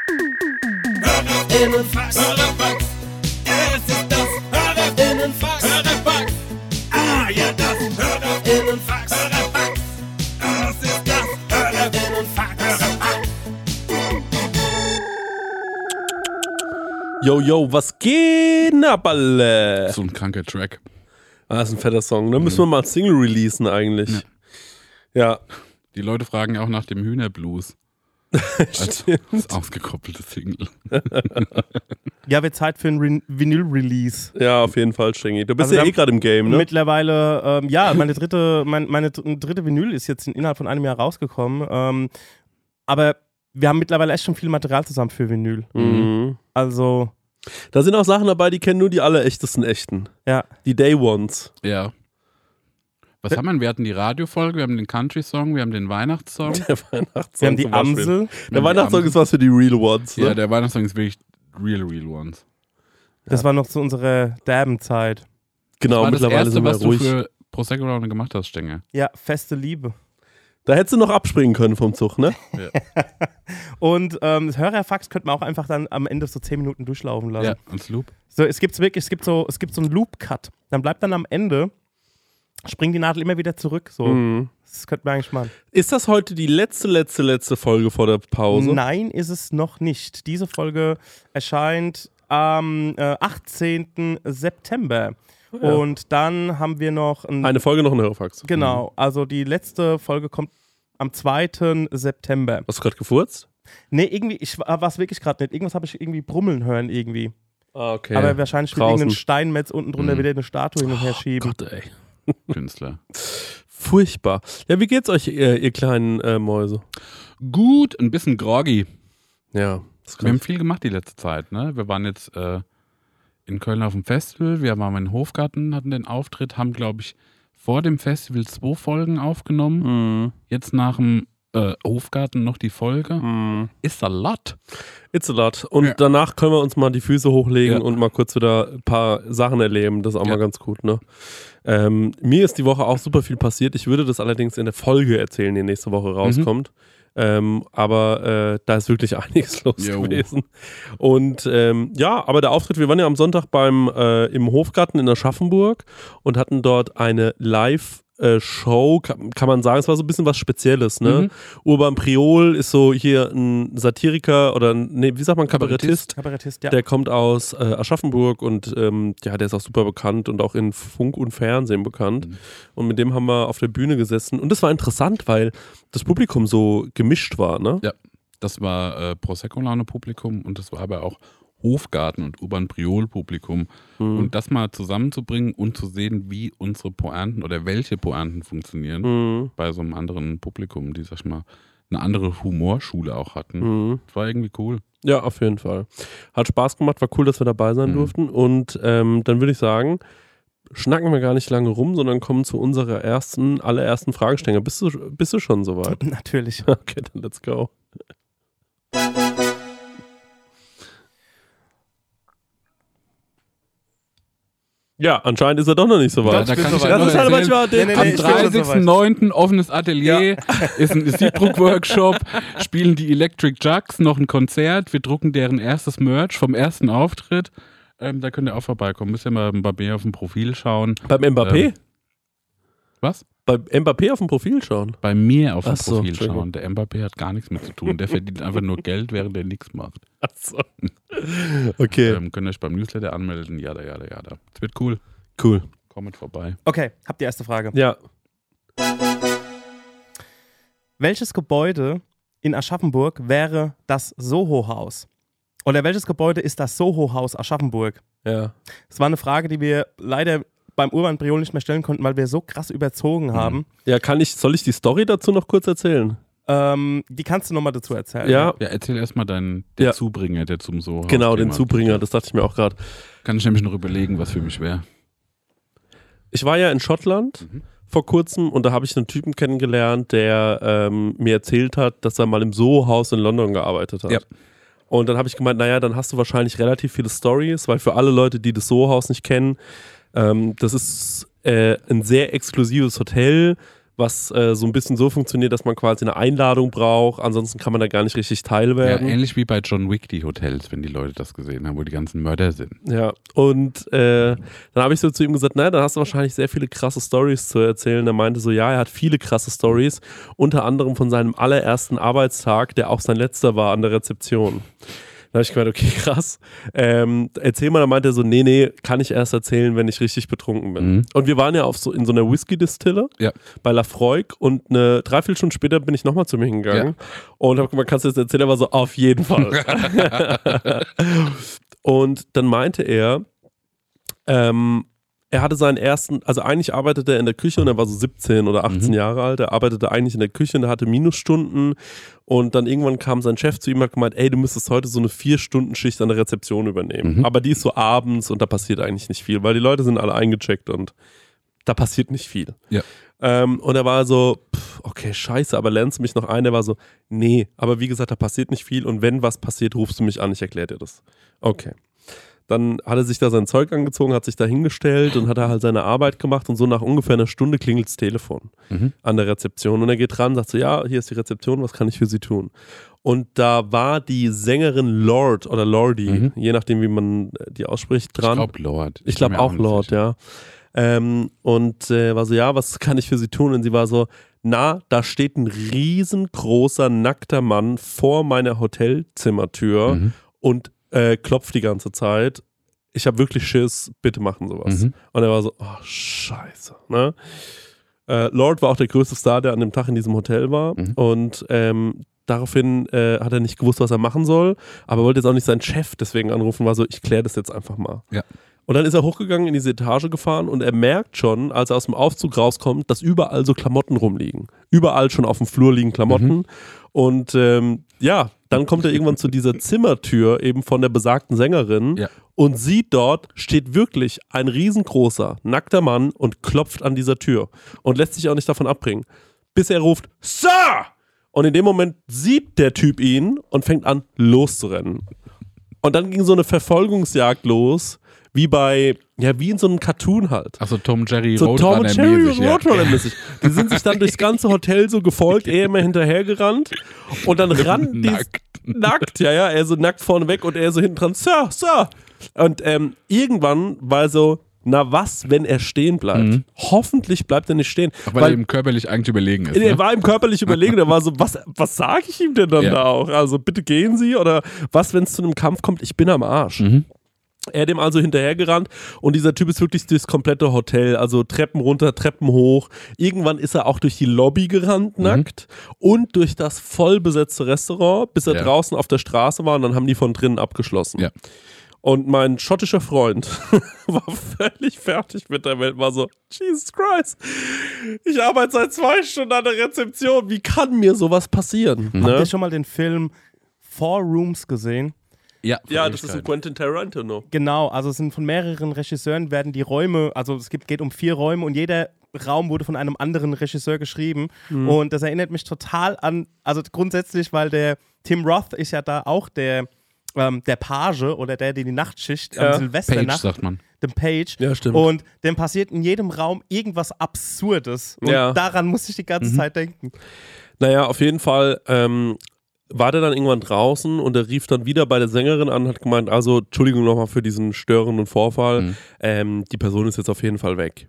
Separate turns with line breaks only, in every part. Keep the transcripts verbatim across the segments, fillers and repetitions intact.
Hörerinnenfax. Hörerfax. Es ist das Hörerinnenfax. Hörerfax. Ah ja, das Hörerinnenfax. Hörerfax. Es ist das Hörerinnenfax. Hörerfax.
Yo, yo, was geht ab, alle?
So ein kranker Track.
Ah, das ist ein fetter Song, ne? Müssen wir mal als Single releasen eigentlich. Ja. ja.
Die Leute fragen auch nach dem Hühnerblues. Als, als ausgekoppelte Single.
Ja, wird Zeit für ein Re- Vinyl-Release.
Ja, auf jeden Fall, Stengi. Du bist
Also
ja eh gerade im Game, ne?
Mittlerweile, ähm, ja, meine dritte, mein, meine dritte Vinyl ist jetzt innerhalb von einem Jahr rausgekommen. Ähm, aber wir haben mittlerweile echt schon viel Material zusammen für Vinyl.
Mhm.
Also.
Da sind auch Sachen dabei, die kennen nur die allerechtesten Echten.
Ja.
Die Day Ones.
Ja. Was haben wir? Wir hatten die Radiofolge, wir haben den Country-Song, wir haben den Weihnachtssong.
Der Weihnachtssong.
Wir haben die Amsel.
Der Weihnachtssong ist was für die Real Ones. Ne?
Ja, der Weihnachtssong ist wirklich real, real ones.
Das
ja.
war noch zu unserer Derben-Zeit.
Genau,
das war
mittlerweile
das erste,
sind wir
was
ruhig.
du für Prosecco Laune gemacht hast, Stenge.
Ja, feste Liebe.
Da hättest du noch abspringen können vom Zug, ne?
Ja,
Und ähm, das Hörerfax könnte man auch einfach dann am Ende so zehn Minuten durchlaufen lassen.
ja ans Loop.
So, es gibt wirklich, es gibt so, es gibt so einen Loop-Cut. Dann bleibt dann am Ende, springt die Nadel immer wieder zurück. So.
Mhm.
Das könnte man eigentlich machen.
Ist das heute die letzte, letzte, letzte Folge vor der Pause?
Nein, ist es noch nicht. Diese Folge erscheint am äh, achtzehnten September.
Ja.
Und dann haben wir noch ein,
Eine Folge noch ein Hörerfax.
Genau, also die letzte Folge kommt am zweiten September.
Hast du gerade gefurzt?
Nee, irgendwie, ich war es wirklich gerade nicht. Irgendwas habe ich irgendwie brummeln hören irgendwie.
Ah, okay.
Aber wahrscheinlich wird
Draußen.
irgendein Steinmetz unten drunter
Mhm.
wieder eine Statue hin und her schieben.
Gott, ey.
Künstler.
Furchtbar. Ja, wie geht's euch, ihr, ihr kleinen äh, Mäuse?
Gut, ein bisschen groggy.
Ja, das
Wir haben viel gemacht die letzte Zeit, ne? Wir waren jetzt äh, in Köln auf dem Festival, wir waren in Hofgarten, hatten den Auftritt, haben, glaube ich, vor dem Festival zwei Folgen aufgenommen.
Mhm.
Jetzt nach dem äh, Hofgarten noch die Folge.
Mhm.
Ist a lot.
It's a lot. Und
Ja.
danach können wir uns mal die Füße hochlegen
Ja.
und mal kurz wieder ein paar Sachen erleben. Das ist auch
Ja.
mal ganz gut, ne? Ähm, mir ist die Woche auch super viel passiert. Ich würde das allerdings in der Folge erzählen, die nächste Woche rauskommt. Ähm, aber äh, da ist wirklich einiges los
Jo.
gewesen. Und ähm, ja, aber der Auftritt, wir waren ja am Sonntag beim äh, im Hofgarten in Aschaffenburg und hatten dort eine Live- äh, Show, kann, kann man sagen, es war so ein bisschen was Spezielles, ne?
Mhm.
Urban Priol ist so hier ein Satiriker oder ein, nee, wie sagt man, Kabarettist.
Kabarettist, ja.
Der kommt aus äh, Aschaffenburg und ähm, ja, der ist auch super bekannt und auch in Funk und Fernsehen bekannt.
Mhm.
Und mit dem haben wir auf der Bühne gesessen. Und das war interessant, weil das Publikum so gemischt war, ne?
Ja, das war äh, Prosecco-Laune-Publikum und das war aber auch Hofgarten und Urban-Priol-Publikum.
Mhm.
Und das mal zusammenzubringen und zu sehen, wie unsere Pointen oder welche Pointen funktionieren
Mhm.
bei so einem anderen Publikum, die, sag ich mal, eine andere Humorschule auch hatten.
Mhm.
Das war irgendwie cool.
Ja, auf jeden Fall. Hat Spaß gemacht, war cool, dass wir dabei sein
Mhm.
durften. Und ähm, dann würde ich sagen, schnacken wir gar nicht lange rum, sondern kommen zu unserer ersten, allerersten Fragestellung. Bist du, bist du schon soweit?
Natürlich.
Okay, dann let's go. Ja, anscheinend ist er doch noch nicht so
Doch,
weit.
da
ich bin
kann ich
soweit.
ja
Das ist
nur
halt
erzählen,
manchmal den,
Nee, nee,
am
ich bin schon
dreißigsten
soweit.
neunten offenes Atelier, ist ein Siebdruck-Workshop, spielen die Electric Jugs noch ein Konzert, wir drucken deren erstes Merch vom ersten Auftritt. Ähm, da könnt ihr auch vorbeikommen. Müsst ihr mal bei mir auf dem Profil schauen.
Beim Mbappé?
Ähm, Was?
Beim Mbappé auf dem Profil schauen.
Bei mir auf dem
Ach so,
Profil
Entschuldigung.
schauen. Der Mbappé hat gar nichts mit zu tun. Der verdient einfach nur Geld, während er nichts macht.
Achso. Okay,
Ähm, könnt ihr euch beim Newsletter anmelden. Jada, jada, jada. Es wird cool.
cool.
Kommt vorbei.
Okay, habt die erste Frage.
Ja,
Welches Gebäude in Aschaffenburg wäre das Soho-Haus? Oder welches Gebäude ist das Soho-Haus Aschaffenburg?
ja.
Das war eine Frage, die wir leider beim Urban Priol nicht mehr stellen konnten, weil wir so krass überzogen haben.
Ja, kann ich, soll ich die Story dazu noch kurz erzählen?
Ähm, die kannst du nochmal dazu erzählen.
Ja,
Ja, erzähl erstmal deinen der
Ja.
Zubringer, der zum so
genau, den Zubringer, das dachte ich mir auch gerade.
Kann ich nämlich noch überlegen, was für mich wäre.
Ich war ja in Schottland
Mhm.
vor kurzem und da habe ich einen Typen kennengelernt, der ähm, mir erzählt hat, dass er mal im Soho-Haus in London gearbeitet hat.
Ja.
Und dann habe ich gemeint, naja, dann hast du wahrscheinlich relativ viele Stories, weil für alle Leute, die das Soho-Haus nicht kennen, ähm, das ist äh, ein sehr exklusives Hotel was äh, so ein bisschen so funktioniert, dass man quasi eine Einladung braucht, ansonsten kann man da gar nicht richtig Teil
Ja,
werden.
ähnlich wie bei John Wick, die Hotels, wenn die Leute das gesehen haben, wo die ganzen Mörder sind.
Ja, und äh, dann habe ich so zu ihm gesagt, na, dann hast du wahrscheinlich sehr viele krasse Stories zu erzählen. Er meinte so, ja, er hat viele krasse Stories, unter anderem von seinem allerersten Arbeitstag, der auch sein letzter war an der Rezeption. Da habe ich gemeint, okay, krass. Ähm, erzähl mal, dann meinte er so, nee, nee, kann ich erst erzählen, wenn ich richtig betrunken bin.
Mhm.
Und wir waren ja auf so, in so einer Whisky-Distille
Ja.
bei Lafroig und eine Dreiviertelstunde später bin ich nochmal zu mir hingegangen und habe gemeint, kannst du das erzählen? Er war so, auf jeden Fall. Und dann meinte er, ähm, er hatte seinen ersten, also eigentlich arbeitete er in der Küche und er war so siebzehn oder achtzehn
Mhm.
Jahre alt, er arbeitete eigentlich in der Küche und er hatte Minusstunden und dann irgendwann kam sein Chef zu ihm und hat gemeint, ey, du müsstest heute so eine Vier-Stunden-Schicht an der Rezeption übernehmen,
Mhm.
aber die ist so abends und da passiert eigentlich nicht viel, weil die Leute sind alle eingecheckt und da passiert nicht viel.
Ja.
Ähm, und er war so, pff, okay, scheiße, aber lernst du mich noch ein? Er war so, nee, aber wie gesagt, da passiert nicht viel und wenn was passiert, rufst du mich an, ich erkläre dir das. Okay. Dann hat er sich da sein Zeug angezogen, hat sich da hingestellt und hat er halt seine Arbeit gemacht und so nach ungefähr einer Stunde klingelt das Telefon
Mhm.
an der Rezeption und er geht ran, sagt so, ja, hier ist die Rezeption, was kann ich für Sie tun? Und da war die Sängerin Lord oder Lordi,
Mhm.
je nachdem, wie man die ausspricht,
Ich
dran.
glaube Lord.
Ich
bin
glaube
mir
auch
nicht
Lord,
sicher.
ja. Ähm, und äh, war so, ja, was kann ich für Sie tun? Und sie war so, na, da steht ein riesengroßer, nackter Mann vor meiner Hotelzimmertür
Mhm.
und äh, klopft die ganze Zeit. Ich habe wirklich Schiss, bitte machen sowas.
Mhm.
Und er war so, oh, scheiße. Ne? Äh, Lord war auch der größte Star, der an dem Tag in diesem Hotel war.
Mhm.
Und ähm, daraufhin äh, hat er nicht gewusst, was er machen soll, aber wollte jetzt auch nicht seinen Chef deswegen anrufen, war so, ich kläre das jetzt einfach mal.
Ja.
Und dann ist er hochgegangen, in diese Etage gefahren und er merkt schon, als er aus dem Aufzug rauskommt, dass überall so Klamotten rumliegen. Überall schon auf dem Flur liegen Klamotten.
Mhm.
Und ähm, ja, dann kommt er irgendwann zu dieser Zimmertür eben von der besagten Sängerin
Ja.
und sieht dort, steht wirklich ein riesengroßer, nackter Mann und klopft an dieser Tür und lässt sich auch nicht davon abbringen. Bis er ruft, Sir! Und in dem Moment sieht der Typ ihn und fängt an, loszurennen. Und dann ging so eine Verfolgungsjagd los, wie bei, ja, wie in so einem Cartoon halt.
Achso, Tom Jerry
So Tom und Jerry
Roadrunner-mäßig. Ja.
Roadrunner-mäßig. Die sind sich dann durchs ganze Hotel so gefolgt, er immer hinterhergerannt und dann rannten die
Nackt.
nackt, ja, ja, er so nackt vorne weg und er so hinten dran, Sir, Sir. Und ähm, irgendwann war er so, na was, wenn er stehen bleibt?
Mhm.
Hoffentlich bleibt er nicht stehen.
Auch weil, er ihm körperlich eigentlich überlegen ist.
Er
Ne?
war ihm körperlich überlegen, der war so, was, was sage ich ihm denn dann
Ja.
da auch? Also bitte gehen Sie oder was, wenn es zu einem Kampf kommt? Ich bin am Arsch.
Mhm.
Er dem also hinterhergerannt und dieser Typ ist wirklich durchs komplette Hotel, also Treppen runter, Treppen hoch. Irgendwann ist er auch durch die Lobby gerannt, nackt, und durch das vollbesetzte Restaurant, bis er
Ja.
draußen auf der Straße war und dann haben die von drinnen abgeschlossen.
Ja.
Und mein schottischer Freund war völlig fertig mit der Welt, war so, Jesus Christ, ich arbeite seit zwei Stunden an der Rezeption, wie kann mir sowas passieren?
Mhm.
Habt
Ne?
ihr schon mal den Film Four Rooms gesehen?
Ja,
Ja, das ist ein Quentin Tarantino.
Genau, also es sind von mehreren Regisseuren werden die Räume, also es gibt, geht um vier Räume und jeder Raum wurde von einem anderen Regisseur geschrieben
Mhm.
und das erinnert mich total an, also grundsätzlich, weil der Tim Roth ist ja da auch der, ähm, der Page oder der, der die Nachtschicht
Ja.
am Silvesternacht,
Page, sagt man.
dem Page.
Ja, stimmt.
Und dem passiert in jedem Raum irgendwas Absurdes und
Ja.
daran muss ich die ganze
Mhm.
Zeit denken.
Naja, auf jeden Fall ähm, war der dann irgendwann draußen und er rief dann wieder bei der Sängerin an und hat gemeint, also Entschuldigung nochmal für diesen störenden Vorfall,
Mhm.
ähm, die Person ist jetzt auf jeden Fall weg.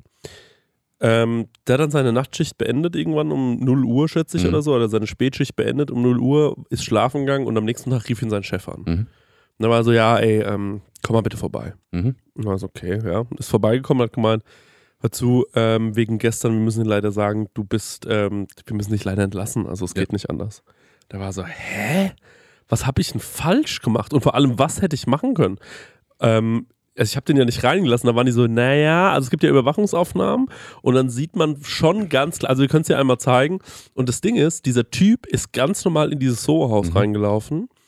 Ähm, der hat dann seine Nachtschicht beendet irgendwann um null Uhr, schätze ich,
Mhm.
oder so, oder seine Spätschicht beendet um null Uhr, ist schlafen gegangen und am nächsten Tag rief ihn sein Chef an.
Mhm.
Und dann war er so, ja, ey, ähm, komm mal bitte vorbei.
Mhm.
Und war so, okay, ja. Ist vorbeigekommen, hat gemeint, hör zu, ähm, wegen gestern, wir müssen dir leider sagen, du bist, ähm, wir müssen dich leider entlassen, also es
Ja.
geht nicht anders. Da war so, hä? Was habe ich denn falsch gemacht? Und vor allem, was hätte ich machen können? Ähm, also ich habe den ja nicht reingelassen, da waren die so, naja, also es gibt ja Überwachungsaufnahmen und dann sieht man schon ganz klar, also wir können es ja einmal zeigen und das Ding ist, dieser Typ ist ganz normal in dieses Soho-Haus
Mhm.
reingelaufen,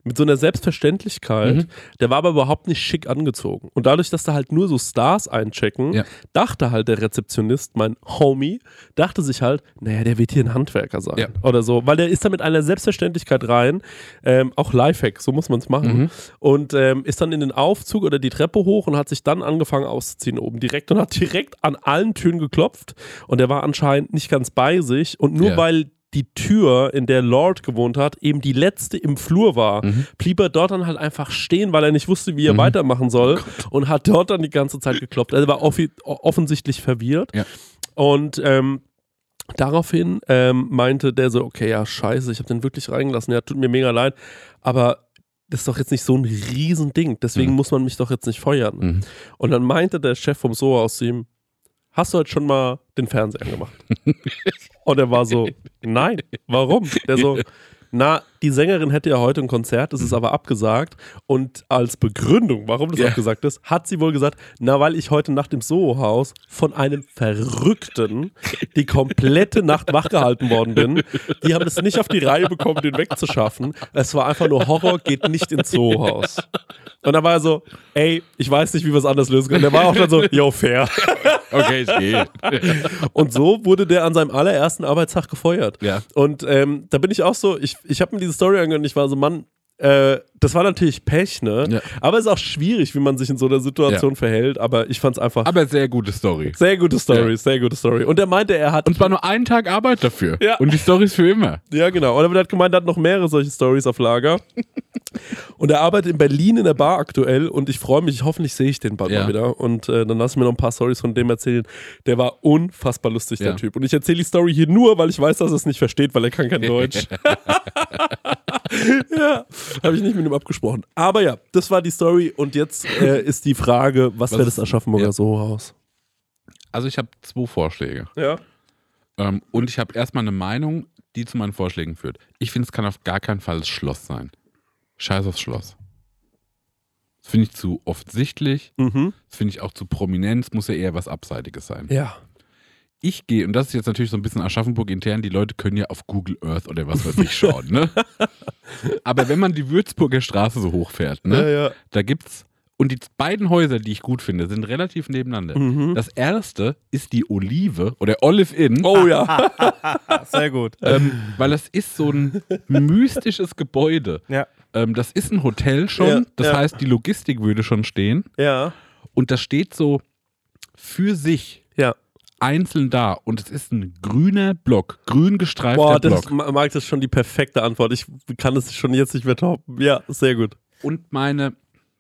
mit so einer Selbstverständlichkeit.
Mhm.
Der war aber überhaupt nicht schick angezogen. Und dadurch, dass da halt nur so Stars einchecken,
Ja.
dachte halt der Rezeptionist, mein Homie, dachte sich halt, naja, der wird hier ein Handwerker sein.
Ja.
Oder so. Weil der ist da mit einer Selbstverständlichkeit rein. Ähm, auch Lifehack, so muss man es machen.
Mhm.
Und ähm, ist dann in den Aufzug oder die Treppe hoch und hat sich dann angefangen auszuziehen oben direkt und hat direkt an allen Türen geklopft. Und der war anscheinend nicht ganz bei sich. Und nur
Ja.
weil die Tür, in der Lord gewohnt hat, eben die letzte im Flur war,
Mhm.
blieb er dort dann halt einfach stehen, weil er nicht wusste, wie er
Mhm.
weitermachen soll und hat dort dann die ganze Zeit geklopft. Also er war offi- offensichtlich verwirrt.
Ja.
Und ähm, daraufhin ähm, meinte der so, okay, ja, scheiße, ich habe den wirklich reingelassen, ja, tut mir mega leid, aber das ist doch jetzt nicht so ein Riesending, deswegen
Mhm.
muss man mich doch jetzt nicht feuern.
Mhm.
Und dann meinte der Chef vom Soho aus zu ihm, hast du heute schon mal den Fernseher angemacht? Und er war so, nein, warum? Der so, na, die Sängerin hätte ja heute ein Konzert, das ist aber abgesagt. Und als Begründung, warum das
Ja.
abgesagt ist, hat sie wohl gesagt, na, weil ich heute Nacht im Soho-Haus von einem Verrückten die komplette Nacht wachgehalten worden bin. Die haben es nicht auf die Reihe bekommen, den wegzuschaffen. Es war einfach nur Horror, geht nicht ins Soho-Haus. Und dann war er so, ey, ich weiß nicht, wie wir es anders lösen können. Der war auch dann so, yo, fair.
Okay, ich gehe.
Und so wurde der an seinem allerersten Arbeitstag gefeuert.
Ja.
Und ähm, da bin ich auch so, ich, ich habe mir diese Story angehört und ich war so, Mann, äh, das war natürlich Pech, ne?
Ja.
Aber es ist auch schwierig, wie man sich in so einer Situation
Ja.
verhält, aber ich fand es einfach
Aber sehr gute Story.
sehr gute Story,
Ja.
sehr gute Story. Und er meinte, er hat,
Und zwar nur einen Tag Arbeit dafür.
Ja.
Und die Story ist für immer.
ja genau, und er hat gemeint, er hat noch mehrere solche Stories auf Lager. Und er arbeitet in Berlin in der Bar aktuell und ich freue mich, hoffentlich sehe ich den bald
Ja.
mal wieder. Und äh, dann lass ich mir noch ein paar Stories von dem erzählen. Der war unfassbar lustig, der
Ja.
Typ. Und ich erzähle die Story hier nur, weil ich weiß, dass er es nicht versteht, weil er kann kein Deutsch. Ja, habe ich nicht mit ihm abgesprochen. Aber ja, das war die Story und jetzt äh, ist die Frage, was,
Was
wäre das
ist-
Aschaffenburger
ja.
Soho-Haus?
Also ich habe zwei Vorschläge.
Ja.
Ähm, und ich habe erstmal eine Meinung, die zu meinen Vorschlägen führt. Ich finde, es kann auf gar keinen Fall das Schloss sein. Scheiß aufs Schloss. Das finde ich zu offensichtlich.
Mhm.
Das finde ich auch zu prominent. Es muss ja eher was Abseitiges sein.
Ja.
Ich gehe, und das ist jetzt natürlich so ein bisschen Aschaffenburg intern, die Leute können ja auf Google Earth oder was weiß ich schauen, ne? Aber wenn man die Würzburger Straße so hochfährt, ne?
Ja, ja.
Da gibt's, und die beiden Häuser, die ich gut finde, sind relativ nebeneinander.
Mhm.
Das erste ist die Olive oder Olive Inn.
Oh ja.
Sehr gut.
Ähm, weil das ist so ein mystisches Gebäude.
Ja.
Ähm, das ist ein Hotel schon,
Ja,
das
ja.
heißt, die Logistik würde schon stehen.
Ja.
Und das steht so für sich
Ja.
einzeln da. Und es ist ein grüner Block, grün gestreifter
Boah, das
Block.
ist, Ma- Marc, das ist schon die perfekte Antwort. Ich kann es schon jetzt nicht mehr toppen. Ja, sehr gut.
Und meine,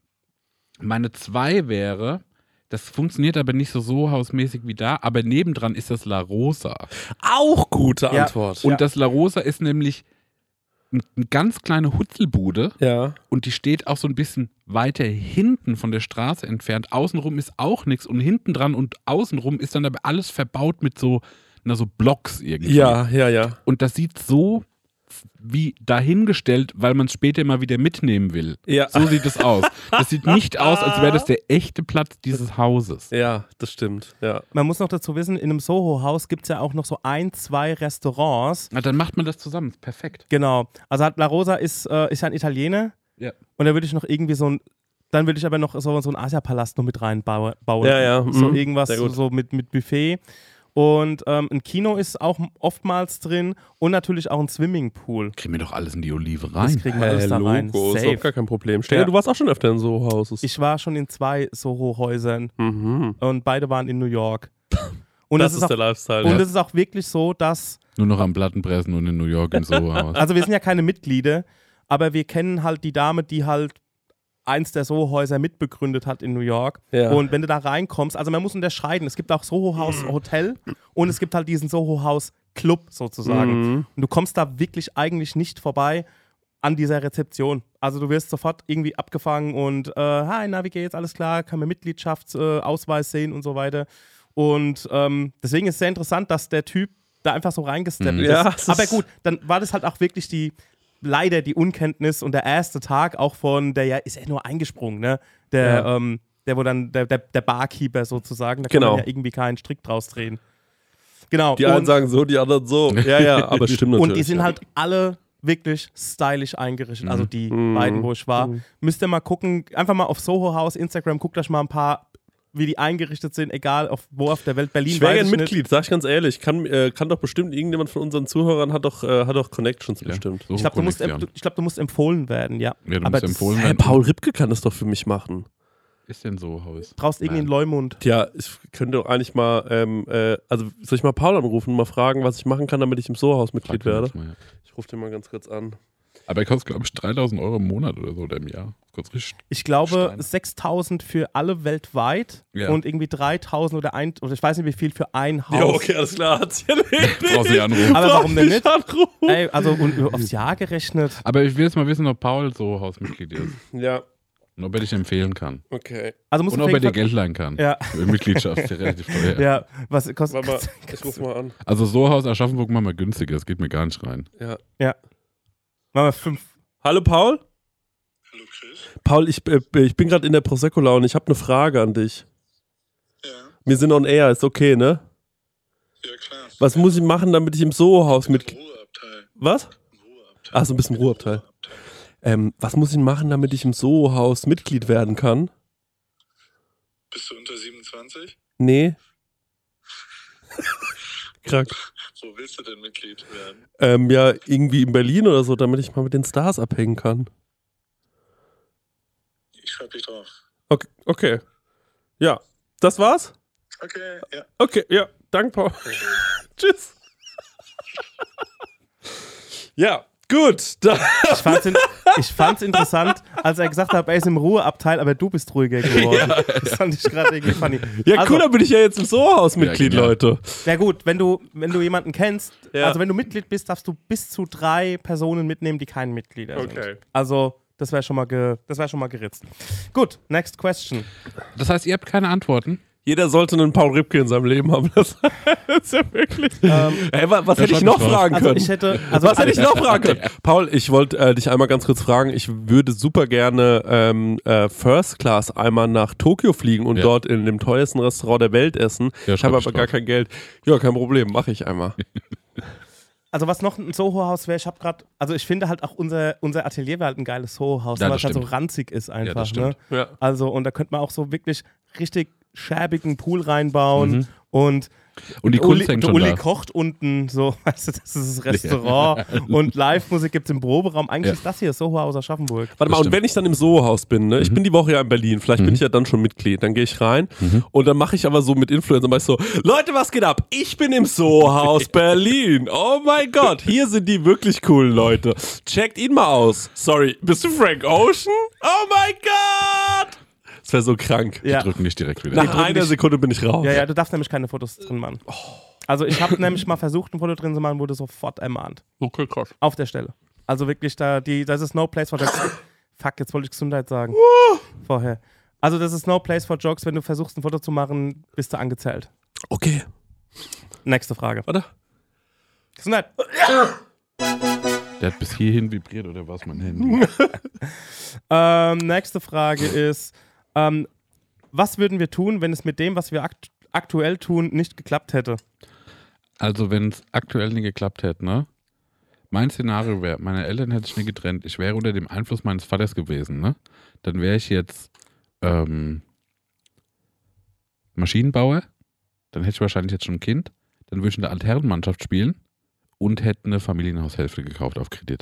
meine zwei wäre, das funktioniert aber nicht so Soho-Hausmäßig wie da, aber nebendran ist das La Rosa.
Auch gute
Ja.
Antwort.
Und
Ja.
das La Rosa ist nämlich ein- eine ganz kleine Hutzelbude.
Ja.
Und die steht auch so ein bisschen weiter hinten von der Straße entfernt. Außenrum ist auch nichts und hinten dran und außenrum ist dann aber alles verbaut mit so, na, so Blocks irgendwie.
Ja, ja, ja.
Und das sieht so wie dahingestellt, weil man es später mal wieder mitnehmen will.
Ja.
So sieht es aus. Das sieht nicht aus, als wäre das der echte Platz dieses Hauses.
Ja, das stimmt. Ja.
Man muss noch dazu wissen, in einem Soho-Haus gibt es ja auch noch so ein, zwei Restaurants.
Na, dann macht man das zusammen. Perfekt.
Genau. Also hat La Rosa ist, äh, ist ja ein Italiener
Ja.
und da würde ich noch irgendwie so ein, dann würde ich aber noch so, so einen Asiapalast noch mit reinbauen.
Ja, ja,
So
mhm.
irgendwas
Sehr
so,
gut.
so mit, mit Buffet. Und ähm, ein Kino ist auch oftmals drin und natürlich auch ein Swimmingpool.
Kriegen wir doch alles in die Olive
Das
rein.
kriegen wir alles da rein.
Logo, ist
Safe.
auch gar kein Problem. Stell dir,
Ja.
du warst auch schon öfter in Soho-Houses.
Ich war schon in zwei Soho-Häusern
Mhm.
und beide waren in New York. Und
Das
es
ist
ist
der
auch,
Lifestyle.
und
ja.
es ist auch wirklich so, dass
Nur noch am Plattenpressen und in New York im Soho-Haus.
also wir sind ja keine Mitglieder, aber wir kennen halt die Dame, die halt eins der Soho-Häuser mitbegründet hat in New York.
Ja.
Und wenn du da reinkommst, also man muss unterscheiden, es gibt auch Soho-Haus Hotel und es gibt halt diesen Soho-Haus Club sozusagen.
Mhm.
Und du kommst da wirklich eigentlich nicht vorbei an dieser Rezeption. Also du wirst sofort irgendwie abgefangen und äh, hi, na, wie geht's, alles klar, kann man Mitgliedschaftsausweis äh, Ausweis sehen und so weiter. Und ähm, deswegen ist es sehr interessant, dass der Typ da einfach so reingesteppt
Mhm.
ist.
Ja, es
Aber
ist-
gut, dann war das halt auch wirklich die, leider die Unkenntnis und der erste Tag auch von, der ja ist ja nur eingesprungen, ne? Der,
Ja.
ähm, der wo dann, der, der, der Barkeeper sozusagen, da kann
Genau.
man ja irgendwie keinen Strick draus drehen. Genau.
Die einen
und,
sagen so, die anderen so. Ja, ja, aber es stimmt natürlich.
und die sind
ja.
halt alle wirklich stylisch eingerichtet.
Mhm.
Also die
Mhm.
beiden, wo ich war.
Mhm.
Müsst ihr mal gucken, einfach mal auf Soho House, Instagram, guckt euch mal ein paar, wie die eingerichtet sind, egal auf, wo auf der Welt. Berlin
Ich wäre
weiß
gern
ich nicht.
Mitglied, sag ich ganz ehrlich. Kann, äh, kann doch bestimmt irgendjemand von unseren Zuhörern hat doch, äh, hat doch Connections
Ja,
bestimmt.
so
Ich glaube, du, musst
Connection.
emp- ich glaub, du musst empfohlen werden, ja.
Ja, du
Aber
musst
das-
empfohlen
Hey,
werden.
Paul Ripke kann das doch für mich machen.
Ist denn so Haus?
Brauchst irgendwie einen Leumund.
Tja, ich könnte doch eigentlich mal, ähm, äh, also soll ich mal Paul anrufen und mal fragen, was ich machen kann, damit ich im Soho-Haus Mitglied
Frag ihn
werde?
das mal, ja.
Ich rufe den mal ganz kurz an.
Aber er kostet, glaube ich, dreitausend Euro im Monat oder so oder im Jahr. Kurz richtig.
Ich glaube,
Stein.
sechstausend für alle weltweit
Ja.
und irgendwie dreitausend oder ein, oder ich weiß nicht wie viel für ein Haus.
Ja, okay, alles klar. Hat's ja nicht.
Brauchst du nicht anrufen.
Aber warum denn nicht?
Anrufen.
Ey, also und aufs Jahr gerechnet.
Aber ich will jetzt mal wissen, ob Paul so Hausmitglied ist.
Ja,
Und ob er dich empfehlen kann.
okay.
Also muss
Und
auf
ob er
jeden
dir
Fall,
Geld leihen kann.
Ja.
Für Mitgliedschaft ist ja relativ teuer.
Ja, was kostet.
Warte mal, ich ruf mal an.
Also so Haus Aschaffenburg machen wir günstiger. Das geht mir gar nicht rein.
Ja.
Machen wir fünf.
Hallo Paul?
Hallo Chris.
Paul, ich, äh, ich bin gerade in der Prosecco-Laune. Ich habe eine Frage an dich.
Ja,
Wir sind on air, ist okay, ne?
ja klar.
Was muss ich machen, damit ich im Soho-Haus mit...
Ruheabteil.
Was?
Ruheabteil.
Ach, so ein bisschen Ruheabteil. Ähm, was muss ich machen, damit ich im Soho-Haus Mitglied werden kann?
Bist du unter siebenundzwanzig?
Nee. Krank.
Wo willst du denn Mitglied werden?
Ähm, ja, irgendwie in Berlin oder so, damit ich mal mit den Stars abhängen kann.
Ich schreib dich drauf.
Okay, okay. Ja, das war's?
Okay, ja.
Okay, ja, danke, Paul. Tschüss. Ja, gut. Da,
Ich fand's, in, ich fand's interessant, als er gesagt hat, er ist im Ruheabteil, aber du bist ruhiger geworden. Das fand ich gerade irgendwie funny.
ja,
Also,
cool, dann bin ich ja jetzt im Soho-Haus Mitglied,
Ja, genau.
Leute.
Ja gut, wenn du, wenn du jemanden kennst,
Ja.
also wenn du Mitglied bist, darfst du bis zu drei Personen mitnehmen, die kein Mitglieder sind.
Okay.
Also das wäre schon mal ge, das wäre schon mal geritzt. Gut, next question.
Das heißt, ihr habt keine Antworten?
Jeder sollte einen Paul Ripke in seinem Leben haben. Das ist ja wirklich.
Ähm,
Hey, wa- was
Ja,
hätte ich
schreib
noch
mich raus.
fragen
also
können?
ich hätte, also
Was hätte ich noch fragen können? Paul, ich wollte äh, dich einmal ganz kurz fragen. Ich würde super gerne ähm, äh, First Class einmal nach Tokio fliegen und
Ja.
dort in dem teuersten Restaurant der Welt essen.
Ja,
ich habe
schreib ich
aber gar
drauf.
kein Geld. Ja, kein Problem, mache ich einmal.
Also was noch ein Soho-Haus wäre, ich habe gerade, also ich finde halt auch unser, unser Atelier wäre halt ein geiles Soho-Haus,
Ja,
weil
das
es halt so
stimmt.
ranzig ist einfach.
das
ne?
stimmt.
Ja.
Also und da könnte man auch so wirklich richtig schäbigen Pool reinbauen
Mhm.
und
Und die
Uli,
Kunst hängt
der
schon
Uli
da.
kocht unten, so, weißt du, das ist das Restaurant und Live-Musik gibt es im Proberaum. Eigentlich
Ja.
ist das hier Soho aus Aschaffenburg.
Warte mal,
Das
und
stimmt.
wenn ich dann im Soho-Haus bin, ne? Ich bin die Woche ja in Berlin, vielleicht bin ich ja dann schon Mitglied, dann gehe ich rein und dann mache ich aber so mit Influencern, mach ich so, Leute, was geht ab? Ich bin im Soho-Haus Berlin. Oh mein Gott, hier sind die wirklich coolen Leute. Checkt ihn mal aus. Sorry, bist du Frank Ocean? Oh mein Gott! Das wäre so krank.
Ja.
Drücken nicht direkt wieder.
Nach einer Sekunde bin ich raus.
Ja, ja, du darfst nämlich keine Fotos drin machen. Also ich habe nämlich mal versucht, ein Foto drin zu machen, wurde sofort ermahnt.
Okay, krass.
Auf der Stelle. Also wirklich, da, die, das ist no place for jokes. Fuck, jetzt wollte ich Gesundheit sagen. Vorher. Also das ist no place for jokes. Wenn du versuchst, ein Foto zu machen, bist du angezählt.
Okay.
Nächste Frage.
Warte.
Gesundheit.
Der hat bis hierhin vibriert oder was mein Handy?
Ähm, nächste Frage ist, ähm, was würden wir tun, wenn es mit dem, was wir akt aktuell tun, nicht geklappt hätte?
Also wenn es aktuell nicht geklappt hätte, ne? Mein Szenario wäre, meine Eltern hätten sich nicht getrennt, ich wäre unter dem Einfluss meines Vaters gewesen, ne? Dann wäre ich jetzt ähm, Maschinenbauer, dann hätte ich wahrscheinlich jetzt schon ein Kind, dann würde ich in der Altherrenmannschaft spielen und hätte eine Familienhaushälfte gekauft auf Kredit.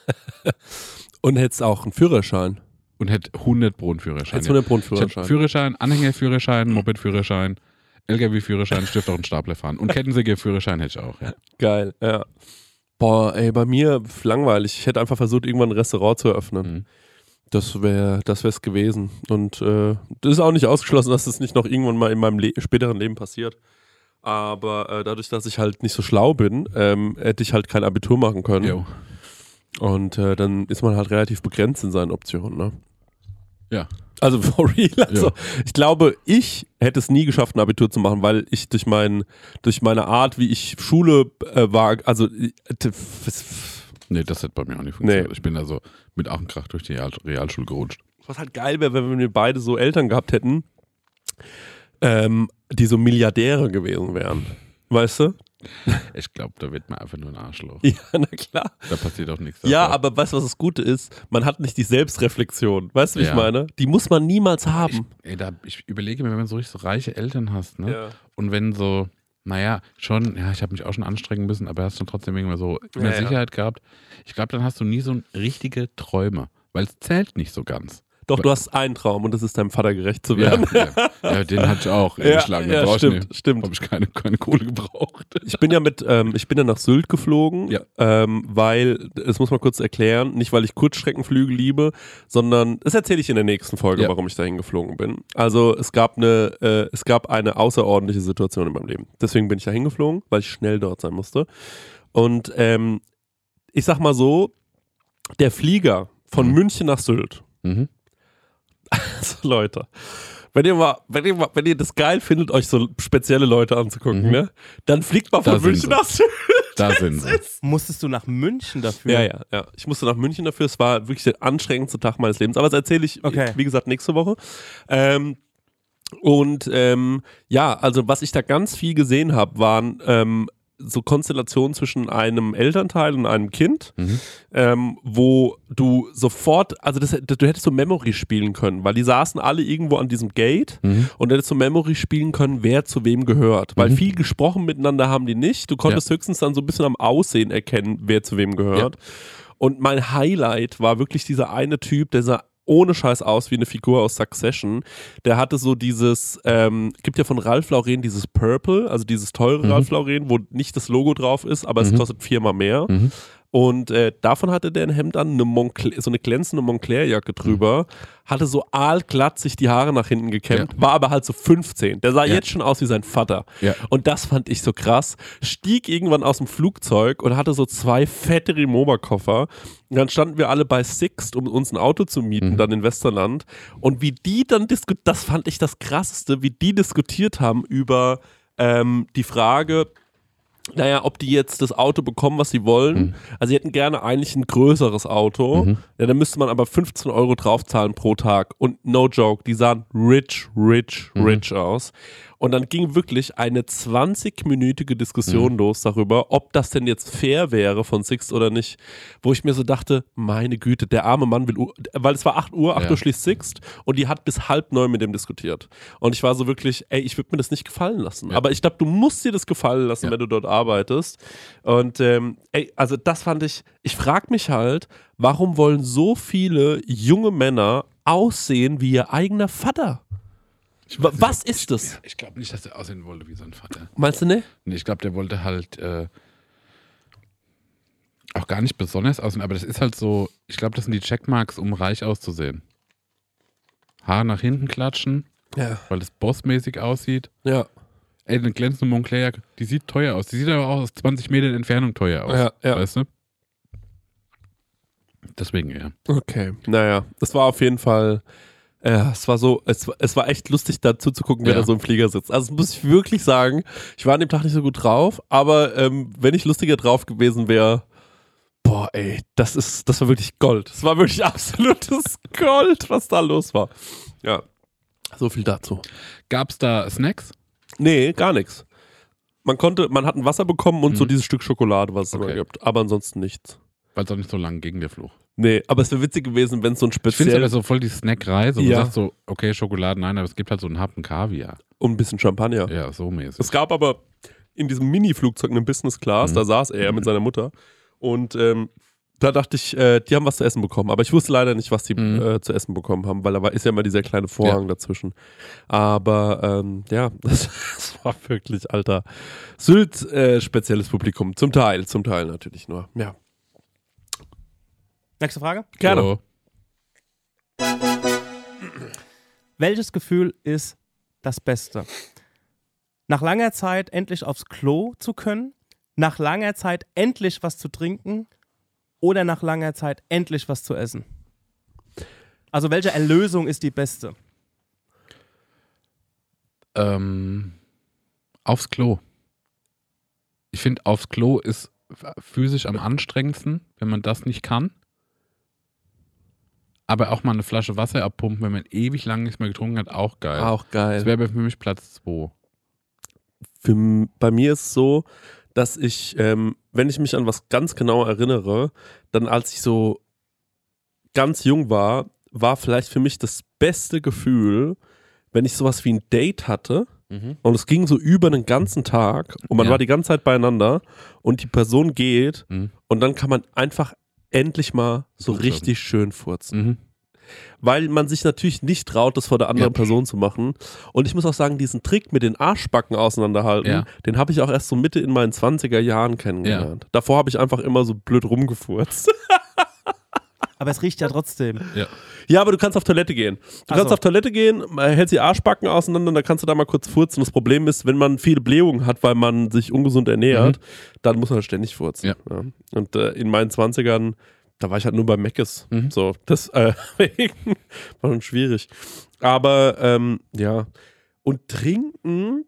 Und hättest auch einen Führerschein.
Und hätte hundert Pro einen Führerschein.
Hättest hundert Pro einen
Ich hätte
Führerschein.
Führerschein, Anhängerführerschein, Mopedführerschein, L K W-Führerschein, ich dürfte auch einen Stapler fahren. Und Kettensäge-Führerschein hätte ich auch, ja.
Geil, ja. Boah, ey, bei mir langweilig. Ich hätte einfach versucht, irgendwann ein Restaurant zu eröffnen.
Mhm.
Das wäre das wär's gewesen. Und äh, das ist auch nicht ausgeschlossen, dass das nicht noch irgendwann mal in meinem Le späteren Leben passiert. Aber äh, dadurch, dass ich halt nicht so schlau bin, ähm, hätte ich halt kein Abitur machen können.
Jo.
Und äh, dann ist man halt relativ begrenzt in seinen Optionen, ne?
Ja.
Also for real. Also,
Ja.
ich glaube, ich hätte es nie geschafft, ein Abitur zu machen, weil ich durch, mein, durch meine Art, wie ich Schule äh, war, also äh, t-
Nee, das hätte bei mir auch nicht funktioniert.
Nee.
Ich bin also mit Ach und Krach durch die Real Realschule gerutscht.
was halt geil wäre, wenn wir beide so Eltern gehabt hätten, ähm, die so Milliardäre gewesen wären. Weißt du?
Ich glaube, da wird man einfach nur ein Arschloch.
Ja, na klar.
Da passiert auch nichts.
Ja,
davor.
aber weißt du, was das Gute ist? Man hat nicht die Selbstreflexion. Weißt du, wie
Ja.
ich meine? Die muss man niemals haben.
Ich, ey, da, ich überlege mir, wenn man so richtig so reiche Eltern hast, ne?
Ja.
Und wenn so, naja, schon, ja, ich habe mich auch schon anstrengen müssen, aber hast dann trotzdem irgendwann so immer
Ja, ja.
Sicherheit gehabt. Ich glaube, dann hast du nie so richtige Träume, weil es zählt nicht so ganz.
Doch, du hast einen Traum und das ist deinem Vater gerecht zu
Ja,
werden.
ja. ja, den hatte ich auch.
Ja,
geschlagen.
ja,
Da
stimmt, stimmt.
habe ich keine, keine Kohle gebraucht.
Ich bin ja mit, ähm, ich bin ja nach Sylt geflogen,
Ja.
ähm, weil, das muss man kurz erklären, nicht weil ich Kurzstreckenflüge liebe, sondern, das erzähle ich in der nächsten Folge,
Ja.
warum ich dahin geflogen bin. Also es gab eine, äh, es gab eine außerordentliche Situation in meinem Leben. Deswegen bin ich dahin geflogen, weil ich schnell dort sein musste. Und ähm, ich sag mal so, der Flieger von
Mhm.
München nach Sylt,
Mhm.
also Leute, wenn ihr mal, wenn ihr mal, wenn ihr das geil findet, euch so spezielle Leute anzugucken,
Mhm.
ne, dann fliegt mal von
Da sind
München
sie.
nach Sylt.
Da sind sie.
Musstest du nach München dafür?
Ja, ja, ja. Ich musste nach München dafür. Es war wirklich der anstrengendste Tag meines Lebens. Aber das erzähle ich,
Okay.
wie gesagt, nächste Woche. Ähm, und ähm, ja, also was ich da ganz viel gesehen habe, waren ähm, so Konstellationen zwischen einem Elternteil und einem Kind,
Mhm.
ähm, wo du sofort, also das, du hättest so Memory spielen können, weil die saßen alle irgendwo an diesem Gate
Mhm.
und hättest so Memory spielen können, wer zu wem gehört. Weil
Mhm.
viel gesprochen miteinander haben die nicht. Du konntest höchstens dann so ein bisschen am Aussehen erkennen, wer zu wem gehört. Und mein Highlight war wirklich dieser eine Typ, der sah ohne Scheiß aus wie eine Figur aus Succession. Der hatte so dieses, ähm, gibt ja von Ralph Lauren dieses Purple, also dieses teure
Mhm.
Ralph Lauren, wo nicht das Logo drauf ist, aber es
Mhm.
kostet viermal mehr.
Mhm.
Und äh, davon hatte der ein Hemd an, eine Moncler, so eine glänzende Moncler-Jacke drüber, hatte so aalglatt sich die Haare nach hinten gekämmt, war aber halt so fünfzehn. Der sah
Ja.
jetzt schon aus wie sein Vater.
Ja.
Und das fand ich so krass. Stieg irgendwann aus dem Flugzeug und hatte so zwei fette Rimowa-Koffer. Und dann standen wir alle bei Sixt, um uns ein Auto zu mieten,
Mhm.
dann in Westerland. Und wie die dann diskutiert, das fand ich das Krasseste, wie die diskutiert haben über ähm, die Frage, naja, ob die jetzt das Auto bekommen, was sie wollen.
Mhm.
Also sie hätten gerne eigentlich ein größeres Auto.
Mhm.
Ja, dann müsste man aber fünfzehn Euro draufzahlen pro Tag. Und no joke, die sahen rich, rich,
Mhm.
rich aus. Und dann ging wirklich eine zwanzigminütige Diskussion
Mhm.
los darüber, ob das denn jetzt fair wäre von Sixt oder nicht. Wo ich mir so dachte, meine Güte, der arme Mann will, weil es war acht Uhr, acht
Ja.
Uhr schließt Sixt und die hat bis halb neun mit dem diskutiert. Und ich war so wirklich, ey, ich würde mir das nicht gefallen lassen.
Ja.
Aber ich glaube, du musst dir das gefallen lassen,
Ja.
wenn du dort arbeitest. Und ähm, ey, also das fand ich, ich frage mich halt, warum wollen so viele junge Männer aussehen wie ihr eigener Vater?
Ich
Wa-
weiß nicht,
was
ob-
ist
ich,
das?
Ja, ich glaube nicht, dass er aussehen wollte wie sein Vater.
Meinst du ne?
Nee, ich glaube, der wollte halt äh, auch gar nicht besonders aussehen, aber das ist halt so, ich glaube, das sind die Checkmarks, um reich auszusehen. Haare nach hinten klatschen,
Ja.
weil es bossmäßig aussieht.
Ja.
Ey, eine glänzende Moncler-Jacke, die sieht teuer aus. Die sieht aber auch aus zwanzig Metern Entfernung teuer aus.
Ja, ja.
Weißt du? Deswegen ja.
Okay. Naja, es war auf jeden Fall, ja, es war so, es, es war echt lustig dazu zu gucken, wer
Ja.
da so im Flieger sitzt. Also das muss ich wirklich sagen, ich war an dem Tag nicht so gut drauf, aber ähm, wenn ich lustiger drauf gewesen wäre, boah ey, das ist, das war wirklich Gold. Es war wirklich absolutes Gold, was da los war. Ja, so viel dazu.
Gab's da Snacks?
Nee, gar nichts. Man konnte, man hat ein Wasser bekommen und so
Mhm.
dieses Stück Schokolade, was es immer
Okay.
gibt, aber ansonsten nichts.
Weil es auch nicht so lang ging, der Fluch.
Nee, aber es wäre witzig gewesen, wenn es so ein
Ich finde es
speziell
aber so voll die Snackerei. So,
Ja.
Du sagst so, okay, Schokolade, nein, aber es gibt halt so einen Happen Kaviar.
und ein bisschen Champagner.
Ja, so mäßig.
Es gab aber in diesem Mini-Flugzeug eine Business Class,
Mhm.
da saß er mit seiner Mutter und ähm, da dachte ich, äh, die haben was zu essen bekommen, aber ich wusste leider nicht, was die
Mhm.
äh, zu essen bekommen haben, weil da war, ist ja immer dieser kleine Vorhang dazwischen. Aber ähm, ja, das, das war wirklich, Alter, Sylt äh, spezielles Publikum, zum Teil, zum Teil natürlich nur, ja.
Nächste Frage.
Gerne.
So.
Welches Gefühl ist das Beste? Nach langer Zeit endlich aufs Klo zu können? Nach langer Zeit endlich was zu trinken? Oder nach langer Zeit endlich was zu essen? Also welche Erlösung ist die beste?
Ähm, aufs Klo. Ich finde, aufs Klo ist physisch am anstrengendsten, wenn man das nicht kann. Aber auch mal eine Flasche Wasser abpumpen, wenn man ewig lang nichts mehr getrunken hat, auch geil.
Auch geil.
Das wäre für mich Platz zwei.
Für, bei mir ist es so, dass ich, ähm, wenn ich mich an was ganz genau erinnere, dann als ich so ganz jung war, war vielleicht für mich das beste Gefühl, wenn ich sowas wie ein Date hatte
Mhm.
und es ging so über den ganzen Tag und man
Ja.
war die ganze Zeit beieinander und die Person geht
Mhm.
und dann kann man einfach endlich mal so
Gut
richtig schön furzen.
Mhm.
Weil man sich natürlich nicht traut, das vor der anderen
Ja.
Person zu machen. Und ich muss auch sagen, diesen Trick mit den Arschbacken auseinanderhalten,
Ja.
den habe ich auch erst so Mitte in meinen zwanziger Jahren kennengelernt. Davor habe ich einfach immer so blöd rumgefurzt.
Aber es riecht ja trotzdem.
Ja.
Ja, aber du kannst auf Toilette gehen. Du
Ach
kannst
so.
auf Toilette gehen, äh, hältst die Arschbacken auseinander und dann kannst du da mal kurz furzen. Das Problem ist, wenn man viele Blähungen hat, weil man sich ungesund ernährt, dann muss man ständig furzen.
Ja.
Ja. Und äh, in meinen zwanzigern, da war ich halt nur bei Meckes.
Mhm.
So, das äh, war schon schwierig. Aber ähm, ja. Und trinken,